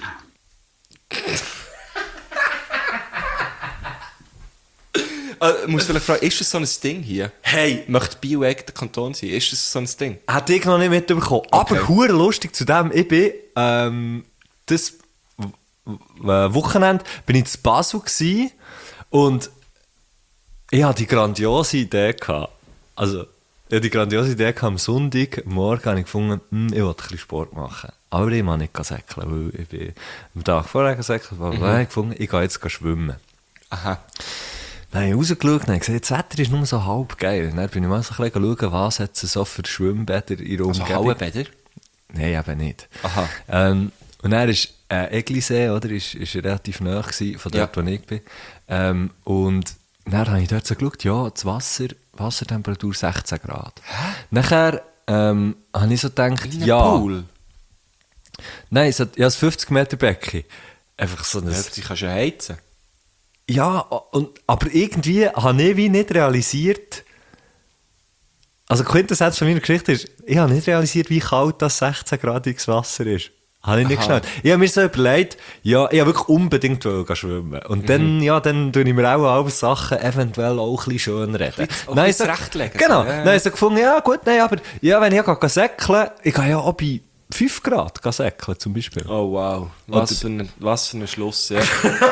Äh, muss vielleicht fragen, ist das so ein Ding hier? Hey, möchte Bio eigentlich der Kanton sein? Ist das so ein Ding? Hätte ich noch nicht mitbekommen. Aber hure lustig zu dem, ich bin, ähm, das w- w- Wochenende bin ich zu Basel gsi und ich hatte die grandiose Idee gehabt. Also, ich hatte die grandiose Idee gehabt, am Sonntagmorgen habe ich gefunden, hm, ich wollte ein bisschen Sport machen. Aber ich kann nicht säckeln, weil ich bin am Tag vorher gesäckelt, weil ich gefunden, ich gehe jetzt schwimmen. Aha. Dann habe ich rausgeschaut und gesehen, das Wetter ist nur so halb geil. Dann bin ich mal so ein bisschen schauen, was es so für Schwimmbäder in der Also Umgebung. Hallenbäder? Nein, eben nicht. Aha. Ähm, und dann ist äh, Eglisee, oder, ist, ist relativ nahe gewesen, von dort, Ja. wo ich bin. Ähm, und dann habe ich dort so geschaut, ja, das Wasser, Wassertemperatur sechzehn Grad. Nachher ähm, habe ich so gedacht, In einem ja... Pool? Nein, so, ja, das fünfzig Meter Becken. Einfach so ein... Ja, die kannst du ja heizen. Ja, und, aber irgendwie habe ich wie nicht realisiert... Also die Quintessenz von meiner Geschichte ist, ich habe nicht realisiert, wie kalt das sechzehn-gradiges Wasser ist. Habe ich nicht Aha. geschnallt. Ich habe mir so überlegt, ja, ich habe wirklich unbedingt wollen schwimmen. Und dann, ja, dann tue ich mir auch alle Sachen eventuell auch ein bisschen schön reden. Auch ein Nein, bisschen so, zurechtlegen, Genau. so, ja, ja. Dann habe ich so gefunden, ja gut, nein, aber ja, wenn ich gehe säckeln, ich gehe ja auch bei fünf Grad gehen säckeln zum Beispiel. Oh wow, was für ein, was für ein Schluss, ja.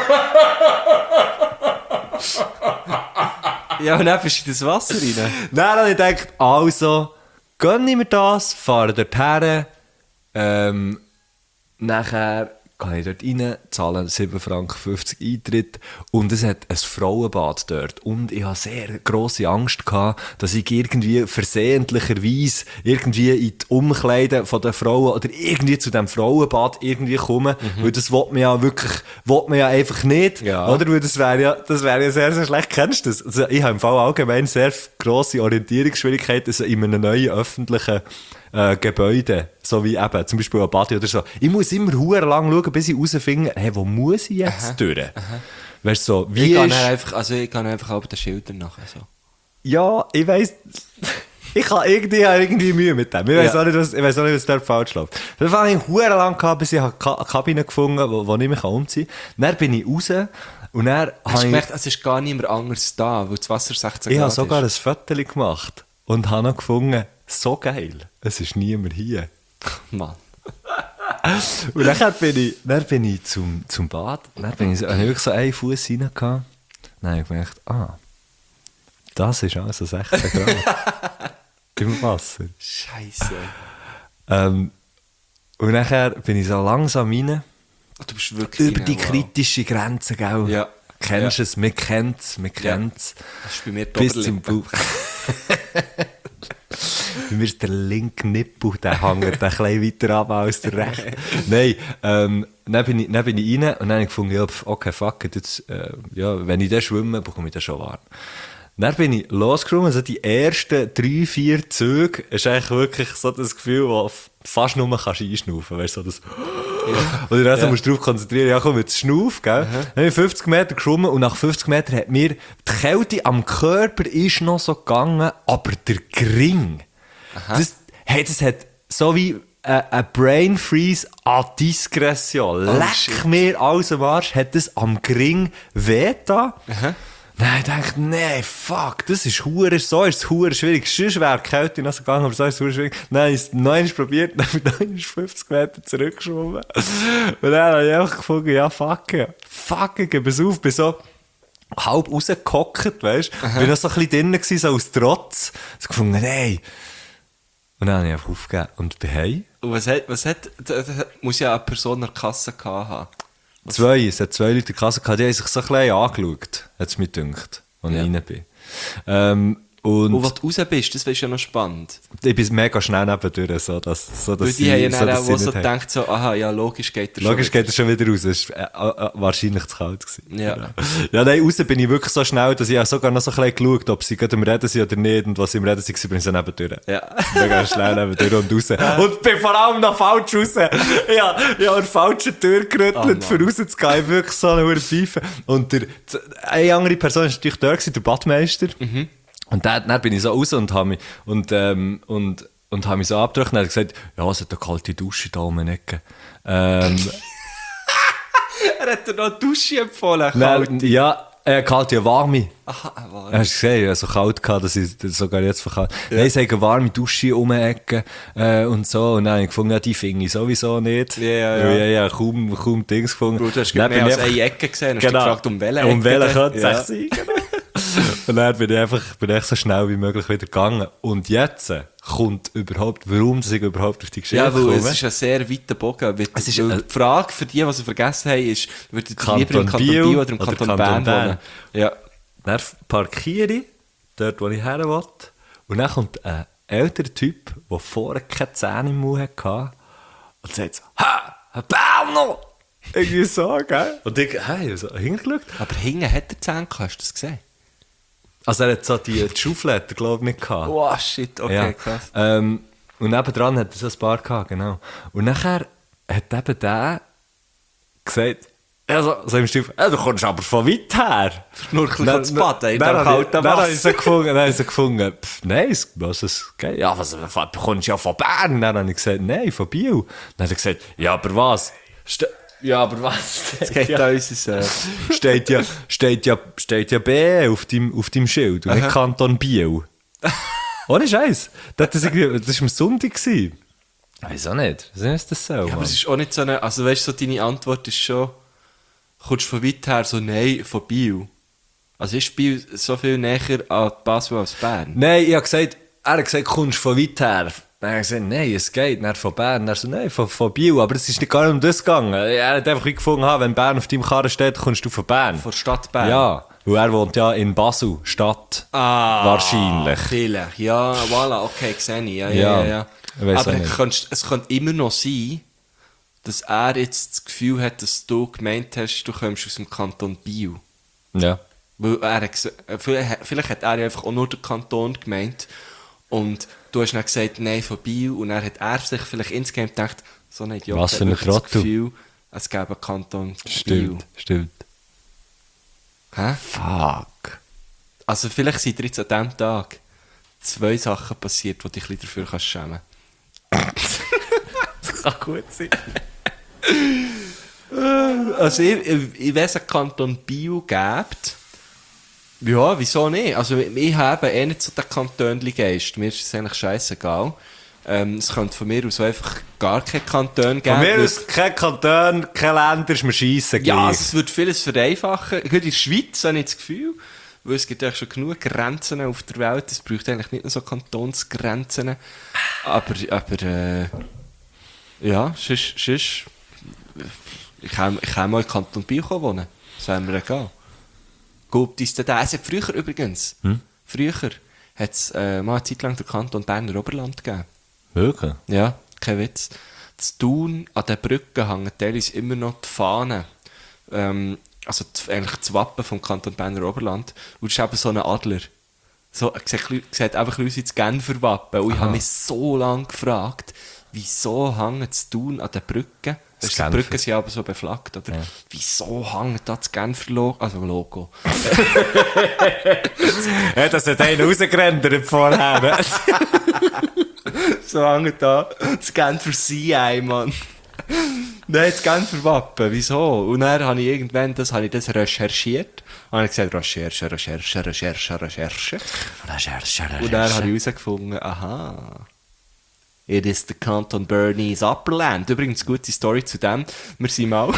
Ja, und dann bist du in das Wasser rein. Dann habe ich gedacht, also, gönne ich mir das, fahre dort her, ähm, nachher gehe ich dort rein, zahle sieben Franken fünfzig Eintritt und es hat ein Frauenbad dort. Und ich hatte sehr grosse Angst gehabt, dass ich irgendwie versehentlicherweise irgendwie in die Umkleiden von den Frauen oder irgendwie zu diesem Frauenbad irgendwie komme, mhm. weil das will man ja wirklich, will man ja einfach nicht, Ja. oder? Weil das wäre ja, das wäre ja sehr, sehr schlecht. Kennst du das? Also ich habe im Fall allgemein sehr grosse Orientierungsschwierigkeiten also in einem neuen öffentlichen äh, Gebäude, so wie eben zum Beispiel ein Bad oder so. Ich muss immer verdammt lang schauen, bis ich herausfinde, hey, wo muss ich jetzt Aha, durch? aha. Weißt du, so, Ich wie gehe ist... dann einfach, also ich gehe einfach auf den Schildern nachher so. Ja, ich weiss... Ich habe irgendwie, habe irgendwie Mühe mit dem. Ich weiss Ja. auch nicht, was, ich weiss auch nicht, was dort falsch läuft. Dann habe ich verdammt lang gehabt, bis ich eine Ka- eine Kabine gefunden habe, wo, wo ich mich umziehen kann. Dann bin ich raus und dann Hast habe du ich... gemerkt, es ist gar niemand anders da, weil das Wasser sechzehn Ich habe Grad sogar ist? ein Foto gemacht und habe noch gefunden, so geil, es ist niemand hier. Mann. Und dann bin ich, dann bin ich zum, zum Bad, dann bin ich, so- habe ich wirklich so einen Fuß rein gehabt. Dann habe ich gedacht, ah, das ist also sechzehn Grad im Wasser. Scheiße. Ähm, und nachher bin ich so langsam rein, Du bist wirklich über rein, die wow. kritische Grenze, gell? Ja. Kennst du Ja. es? Wir kennen es, wir kennen es. Das ist bei mir die Bis zum Oberlippe. Bauch. Bei mir ist der linke Nippel, der hängt ein bisschen weiter ab als der rechte. Nein, ähm, dann bin ich, dann bin ich rein und dann habe ich gefunden, ja, pf, okay, fuck it, jetzt, äh, ja, wenn ich dann schwimme, bekomme ich das schon warm. Dann bin ich losgekommen, also die ersten drei, vier Züge ist eigentlich wirklich so das Gefühl, wo f- fast nur kannst einschnaufen, weißt du, so das... Oder also Ja. musst du darauf konzentrieren, ja komm, jetzt schnauf, gell? Dann habe ich fünfzig Meter geschwommen und nach fünfzig Metern hat mir die Kälte am Körper ist noch so gegangen, aber der Gring, das, hey, das hat so wie äh, ein Brain Freeze an Diskretion. Oh, Leck shit. mir alles am Arsch, hat das am Gring wehgetan. Nein, ich dachte, nee, fuck, das ist hure, so ist es hure schwierig. Sonst wäre die Kälte noch so gegangen, aber so ist es hure schwierig. Dann habe ich es noch einmal probiert, dann bin ich noch einmal fünfzig Meter zurückgeschwommen. Und dann habe ich einfach gefunden, ja, fuck, fuck, ich gebe es auf, bin so halb rausgehockt, weißt du. Bin noch so ein bisschen drinnen gewesen, so aus Trotz. So gefunden, nein. Und dann habe ich einfach aufgegeben und bin heim. Und was hat, was hat, da, da muss ja eine Person an der Kasse gehabt haben. Zwei, es hat zwei Leute in der Kasse gehabt, die haben sich so ein bisschen angeschaut, hat es mir gedacht, als Ja. ich rein bin. Ähm, und Und wo du raus bist, das wäre ja noch spannend. ich bin mega schnell nebendurch, so dass, so dass Weil die haben ja so, dann dass auch, sie wo so nicht haben. denkt, so, aha, ja, logisch geht der Logisch schon geht er schon wieder raus, es war äh, äh, wahrscheinlich zu kalt gewesen. Ja. Genau. Ja, nein, raus bin ich wirklich so schnell, dass ich auch sogar noch so ein bisschen geschaut, ob sie gerade am Reden sind oder nicht, und was sie am Reden sind, bin ich so nebendurch. Ja. Mega schnell nebendurch und raus. Und bin vor allem noch falsch raus. Ja, ich habe an der falschen Tür gerüttelt, Oh, Mann. für rauszugehen. Wirklich so eine hohe Pfeife. Und der, eine andere Person war natürlich da, gewesen, der Badmeister. Mhm. Und dann, dann bin ich so raus und habe mich, und, ähm, und, und habe mich so abgedrückt und er hat gesagt, ja, es hat eine kalte Dusche da um die Ecke. Ähm, Er hat dir noch eine Dusche empfohlen, nein, kalt. ja, äh, kalte, ja, warme. Aha, warm. Hast du gesehen, ich hatte so kalt gehabt, dass ich das sogar jetzt verkauft. Ja. Nein, ich sage eine warme Dusche um die Ecke äh, und so. Und dann habe ich gefunden, ja, die finde ich sowieso nicht. Ja, ja, ja. Weil ich ja kaum, kaum Dings gefunden. Bro, du hast Dann mehr bin als ich eine einfach- Ecke gesehen, hast Genau. dich gefragt, um welche Um welche Ecke könnte es denn? echt sein, genau. Und dann bin ich einfach bin ich so schnell wie möglich wieder gegangen. Und jetzt kommt überhaupt, warum ich überhaupt auf die Geschichte Ja, weil komme. es ist ein sehr weiter Bogen. Weil, Es ist weil ein- die Frage für die, die sie vergessen haben, ist, würdet ihr Kanton lieber im Kanton Biel Biel oder im oder Kanton, Kanton Bern Bern? wohnen? Ja. dann parkiere ich dort, wo ich her will. Und dann kommt ein älterer Typ, der vorher keine Zähne im Mund hatte und sagt so, «Ha, Herr Berner!» Irgendwie so, gell? Und ich, hey, so hingeschaut. Aber hinten hat er Zähne gehabt, hast du das gesehen? Also er hat so die, die Schaufel, hat er, glaube ich, nicht gehabt. Oh shit, okay, Ja. krass. Ähm, und nebendran hat er so ein paar gehabt, genau. Und nachher hat eben der gesagt, also, so im Stil, ja, du kommst aber von weit her. Schnurkel von das Bad, ey, in dann dem habe ich- kalten dann habe ich Wasser. so gefunden, dann habe ich so gefunden, pff, nein, es- was ist geil? Ja, was, du kommst ja von Bern. Dann habe ich gesagt, nein, von Biel. Dann hat er gesagt, ja, aber was? Ste ja, aber was? Es geht da unser... Äh, steht ja, steht ja, steht ja B auf deinem, auf deinem Schild und nicht Kanton Biel. Ohne Scheiß. Das war irgendwie- das war am Sonntag. gewesen. Weiß auch nicht. Was ist das so? ja, aber es ist auch nicht so eine... Also weißt du, so deine Antwort ist schon... Kommst du von weit her so, nein, von Biel. Also ist Biel so viel näher an Basel als Bern? Nein, ich habe gesagt, er hat gesagt, kommst du von weit her? Dann habe ich gesagt, nein, es geht, nicht von Bern. Er so, nein, von, von Biel. Aber es ist nicht gar nicht um das gegangen. Er hat einfach gefunden, wenn Bern auf deinem Karren steht, kommst du von Bern. Von der Stadt Bern? Ja, weil er wohnt ja in Basel, Stadt. Ah, Wahrscheinlich. Vielleicht, ja, voilà, okay, sehe ich. Ja, ja, Ja, ja. ja. ich weiss Aber auch nicht. könntest- es könnte immer noch sein, dass er jetzt das Gefühl hat, dass du gemeint hast, du kommst aus dem Kanton Biel. Ja. Weil er hat, gesa- äh, vielleicht, vielleicht hat er ja einfach auch nur den Kanton gemeint. Und du hast dann gesagt, nein, von Biel. Und dann hat er sich vielleicht insgesamt gedacht, so ein Idiot Was hat für ein wirklich das Trottel. Gefühl, es gäbe einen Kanton Biel. Stimmt, stimmt. Hä? Fuck. Also vielleicht sind dir jetzt an diesem Tag zwei Sachen passiert, die dich ein bisschen dafür kannst schämen. Das kann gut sein. Also ich, ich, ich weiss, einen Kanton Biel gibt. Ja, wieso nicht? Also ich habe eh nicht so den Kantönli-Geist. Mir ist es eigentlich scheissegal. Ähm, es könnte von mir aus einfach gar keinen Kanton geben. Von mir weil- aus kein Kanton, kein Länder, ist mir scheissen Ja, gleich. also es würde vieles vereinfachen. Gerade in der Schweiz habe ich das Gefühl, weil es gibt ja schon genug Grenzen auf der Welt. Es braucht eigentlich nicht nur so Kantonsgrenzen. Aber, aber äh, ja, sonst, sonst ich kann, ich kann mal in Kanton Biel wohnen. Das wäre mir egal. Gut, ist da. Es hat früher übrigens, früher hat es äh, mal eine Zeit lang den Kanton Berner Oberland gegeben. Wirklich? Ja, kein Witz. Zu Thun, an den Brücken hängen teilweise immer noch die Fahnen. Ähm, also die, eigentlich das Wappen vom Kanton Berner Oberland. Und es ist eben so ein Adler. So, sieht, sieht einfach aus wie das Genfer Wappen. Und ich habe mich so lange gefragt, wieso hängen zu Thun an den Brücken? Das Die Genfer. Brücken sind aber so beflaggt, oder? Ja. Wieso hängt da das Genfer Logo? Also Logo. Ja, das hat einer rausgerendert vorher. So hängt da das Genfer C I, Mann. Nein, das Genfer Wappen, wieso? Und dann habe ich irgendwann das, habe ich das recherchiert. Und dann habe ich gesagt, Recherche, Recherche, Recherche, Recherche. Und dann habe ich herausgefunden, aha, it is the Canton Bernese Upperland. Übrigens, gute Story zu dem. Wir sind mal...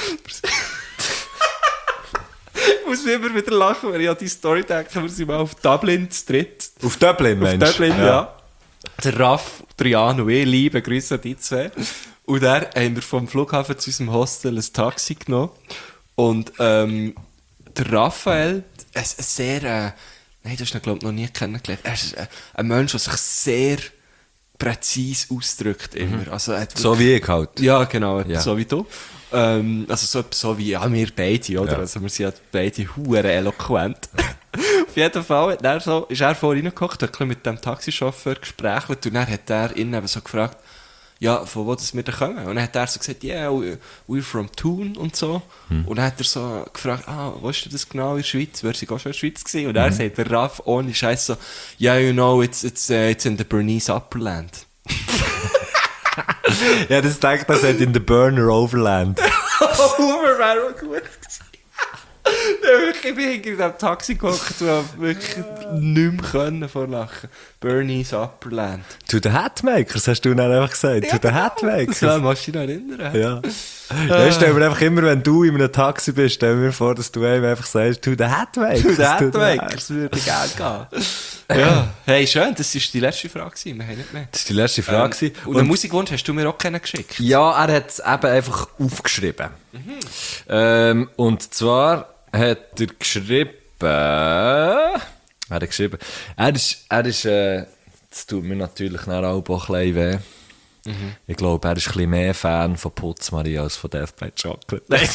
Ich muss immer wieder lachen, wenn ich an die Story denke. Wir sind mal auf Dublin zu dritt. Auf Dublin, Auf Mensch. Dublin, ja. Der Raff, Trian und ich, liebe Grüße an die zwei. Und dann haben wir vom Flughafen zu unserem Hostel ein Taxi genommen. Und ähm, der Raphael, ein, ein sehr, äh, nein, das hast du glaube ich noch nie kennengelernt. Er ist ein, ein Mensch, der sich sehr präzise ausdrückt immer. Also, er hat So wie ich halt. ja, genau, Ja. so wie du. Ähm, also so, so wie ja, wir beide, oder? Ja. Also wir sind ja beide hure eloquent. Auf jeden Fall hat er so, ist er vorhin reingekocht, hat ein bisschen mit dem Taxichauffeur gesprächelt und dann hat er ihn eben so gefragt, ja, von wo das wir da kommen. Und dann hat er so gesagt, yeah, we- we're from Thun und so. Und dann hat er so gefragt, ah, wo ist denn das genau in der Schweiz? Wer ist auch schon in der Schweiz gewesen? Und er sagt, der Raff ohne Scheiß so, yeah, you know, it's, it's, uh, it's in the Bernese Upperland. Ja, das denkt, das hat in der Burner Overland. Humor wäre auch gut gewesen. Ja, wirklich, ich bin hinter dem Taxi gehockt und hab wirklich nicht mehr können vor Lachen. Bernese Upperland. To the Hatmakers, hast du dann einfach gesagt. To the Hatmakers. Ja, musst du dich noch erinnern? Ja. Ja, stell mir einfach immer, wenn du in einem Taxi bist, stell mir vor, dass du einem einfach sagst, to the Hatmakers. To the Hatmakers würde ich gerne gehen. Ja. Hey, schön, das war die letzte Frage gewesen. Wir haben nicht mehr. Das war die letzte Frage. Ähm, und, den Musikwunsch hast du mir auch keinen geschickt. Ja, er hat es eben einfach aufgeschrieben. Ähm, und zwar hat er geschrieben, Er hat geschrieben. Er ist, er ist äh, das tut mir natürlich dann auch ein bisschen weh. Mhm. Ich glaube, er ist ein bisschen mehr Fan von Putzmarie als von Death by Chocolate. Nein.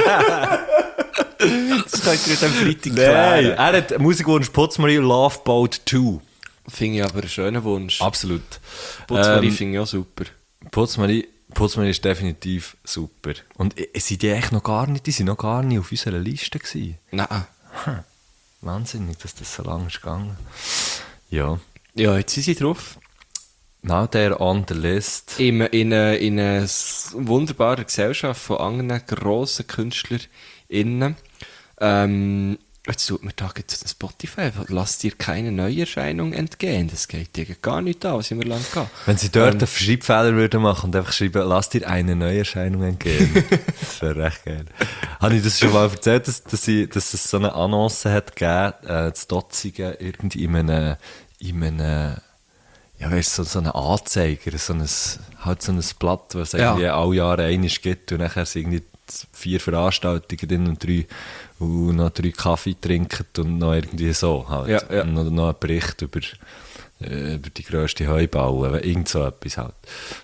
Das könnt ihr am Freitag Nein, klären. er hat Musikwunsch Putzmarie Love Boat zwei. Finde ich aber einen schönen Wunsch. Absolut. Putzmarie Ähm, finde ich auch super. Putzmarie, Putzmarie ist definitiv super. Und äh, sind die echt noch gar nicht, die sind noch gar nicht auf unserer Liste gewesen. Nein. Hm. Wahnsinnig, dass das so lange ist gegangen. Ja. Ja, jetzt sind sie drauf. Now they're on the list. In, in, eine- in einer wunderbaren Gesellschaft von anderen grossen KünstlerInnen. Ähm, jetzt tut mir da jetzt Spotify, lass dir keine Neuerscheinung entgehen. Das geht dir gar nicht an, was ich mir lang gehabt. Wenn sie dort einen Schreibfehler würden machen und einfach schreiben, lass dir eine Neuerscheinung entgehen. Das wäre recht geil. Habe ich das schon mal erzählt, dass, dass, ich, dass es so eine Annonce hat gegeben, äh, zu Dotzigen, irgendwie in einem, in einem, ja weißt du, so, so einen Anzeiger, so ein, halt so ein Blatt, was Ja. irgendwie alle Jahre einmal gibt und nachher sind irgendwie vier Veranstaltungen drin und drei, und noch drei Kaffee trinken und noch irgendwie so halt. Ja, ja. Und noch, noch ein Bericht über, äh, über die grösste Heubaue, irgend so etwas halt.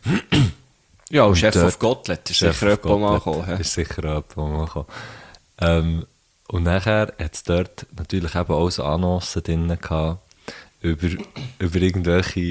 Ja, und Und Chef dort- of Gottlet ist Chef sicher of jemand mal Gottlet gekommen. hä? Ist sicher jemand mal gekommen. Ähm, und nachher hat es dort natürlich eben auch so Annoncen drin gehabt, über, über irgendwelche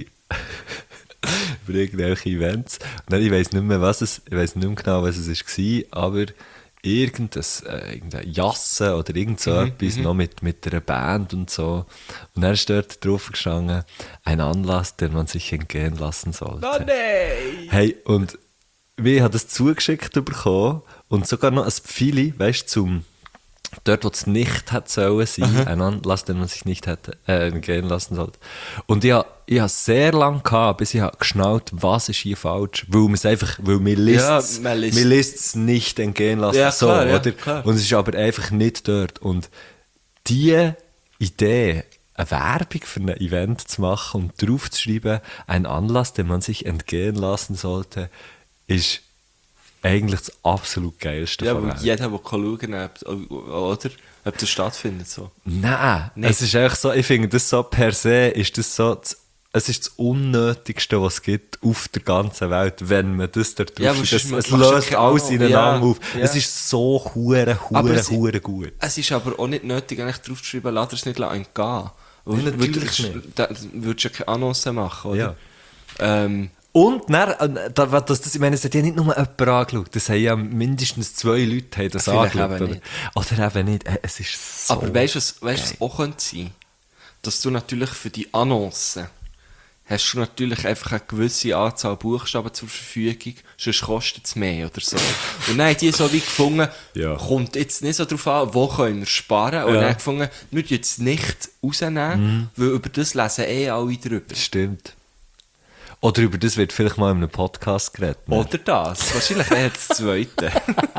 über irgendwelche Events. Und dann, ich weiss nicht mehr, was es, ich weiss nicht mehr genau, was es war, aber irgendein, äh, irgendein Jassen oder irgend so etwas, noch mit, mit einer Band und so. Und dann ist dort drauf gestanden, ein Anlass, den man sich entgehen lassen sollte. Oh nein! Hey, und wir haben das zugeschickt bekommen und sogar noch ein Pfeili, weißt du, zum dort, wo es nicht hätte sollen sein, ein Anlass, den man sich nicht hätte äh, gehen lassen sollte. Und ich habe ich habe sehr lange gehabt, bis ich habe geschnallt, was ist hier falsch, weil man es einfach, weil mir Ja, liest man liest- mir liest es nicht entgehen lassen, Ja, so, klar, ja, oder? klar. Und es ist aber einfach nicht dort. Und die Idee, eine Werbung für ein Event zu machen und drauf zu schreiben, ein Anlass, den man sich entgehen lassen sollte, ist eigentlich das absolut Geilste Ja, von weil Welt. jeder, der schauen kann, ob, oder, ob das stattfindet. So. Nein, Nicht. es ist einfach so, ich finde das so per se, ist das so, das, es ist das Unnötigste, was es gibt auf der ganzen Welt, wenn man das da drauf Ja, aber schreibt. sonst Es, machst es du löst keine alles Ahnung. ineinander Ja, auf. ja. Es ist so hure, Aber hure, es- hure gut. Es ist aber auch nicht nötig, eigentlich drauf zu schreiben, lass es nicht entgehen. Weil, Ja, natürlich weil du- nicht. Da würdest du ja keine Annonce machen, oder? Ja. Ähm, Und dann, äh, da- das, das, ich meine, es hat ja nicht nur jemand angeschaut, das haben ja mindestens zwei Leute haben das Vielleicht angeschaut. eben Oder, oder eben nicht. Äh, Es ist so aber weißt du, was, weißt, was auch könnte sein? Dass du natürlich für die Annonce hast du natürlich einfach eine gewisse Anzahl Buchstaben zur Verfügung, sonst kostet es mehr oder so. Und dann haben die so wie gefunden, Ja. kommt jetzt nicht so drauf an, wo können wir sparen. Und Ja. dann gefunden, wir tun jetzt nicht rausnehmen, weil über das lesen eh alle drüber. Stimmt. Oder über das wird vielleicht mal in einem Podcast geredet. Ne? Oder das. Wahrscheinlich eher das Zweite.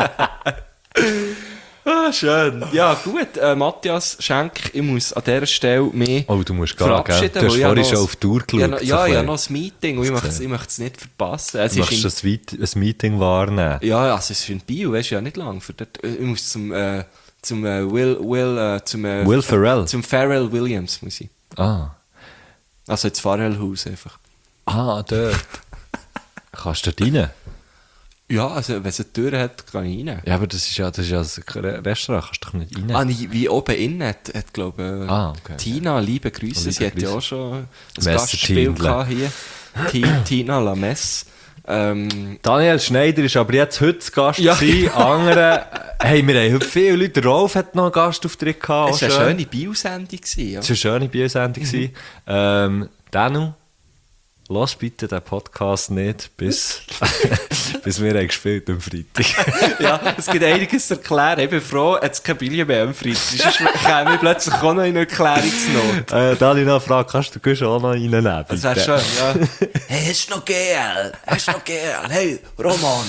ah, schön. Ja, gut. Äh, Matthias Schenk, ich muss an dieser Stelle mehr Oh, du musst gehen, verabschieden. gell? Du hast weil ich vorhin habe schon noch auf die Uhr ein- Ja, geschaut, noch- so ja, ein ja, bisschen. noch ein Meeting und ich möchte es- ich möchte es nicht verpassen. Es Du ist machst in, das Weit- ein Meeting wahrnehmen. ja, also es ist in Bio, weißt du, ja nicht lang. Für dort, ich muss zum, äh, zum äh, Will, Will, äh, zum, äh, Will Ferrell? Zum Pharrell Williams muss ich. Ah. Also ins Pharrell-Haus einfach. Ah, dort. Kannst du dort rein? Ja, also wenn es eine Tür hat, kann ich rein. Ja, aber das ist ja, das ist ja ein Re- Restaurant, kannst du doch nicht rein. Ah, nee, wie oben innen hat, hat glaube ich, äh, Ah, okay. Tina, liebe Grüße, Liebe sie hat ja Grüße. auch schon ein Messer Gastspiel Tindle. gehabt hier. Ti- Tina Lamess. Ähm, Daniel Schneider ist aber jetzt heute zu Gast Ja. gewesen. Andere, hey, wir haben heute viele Leute. Der Rolf hat noch einen Gastauftritt gehabt. es war auch eine schön. schöne Biosendung. gewesen, Ja. Es war eine schöne Biosendung. Mhm. Ähm, Danu, lass bitte den Podcast nicht, bis, bis wir haben gespielt am Freitag. ja, es gibt einiges zu erklären. Ich bin froh, jetzt kein Billy mehr am Freitag. Sonst käme ich plötzlich auch noch in eine Erklärungsnot. äh, Dani noch fragt, kannst du gehst auch noch reinnehmen? Das wäre schön, ja. Hey, hast du noch Gel? Hast du noch Gel? Hey, Roman.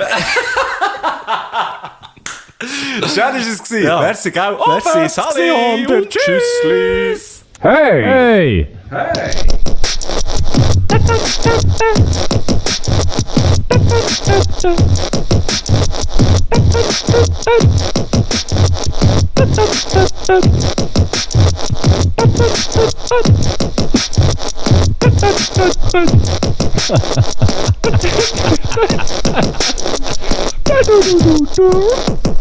Schön war es gewesen. Ja. Merci, gell? Merci, Aufwärts Sali gewesen und und tschüssli. Hey! Hey! Hey! Du, du, du, du.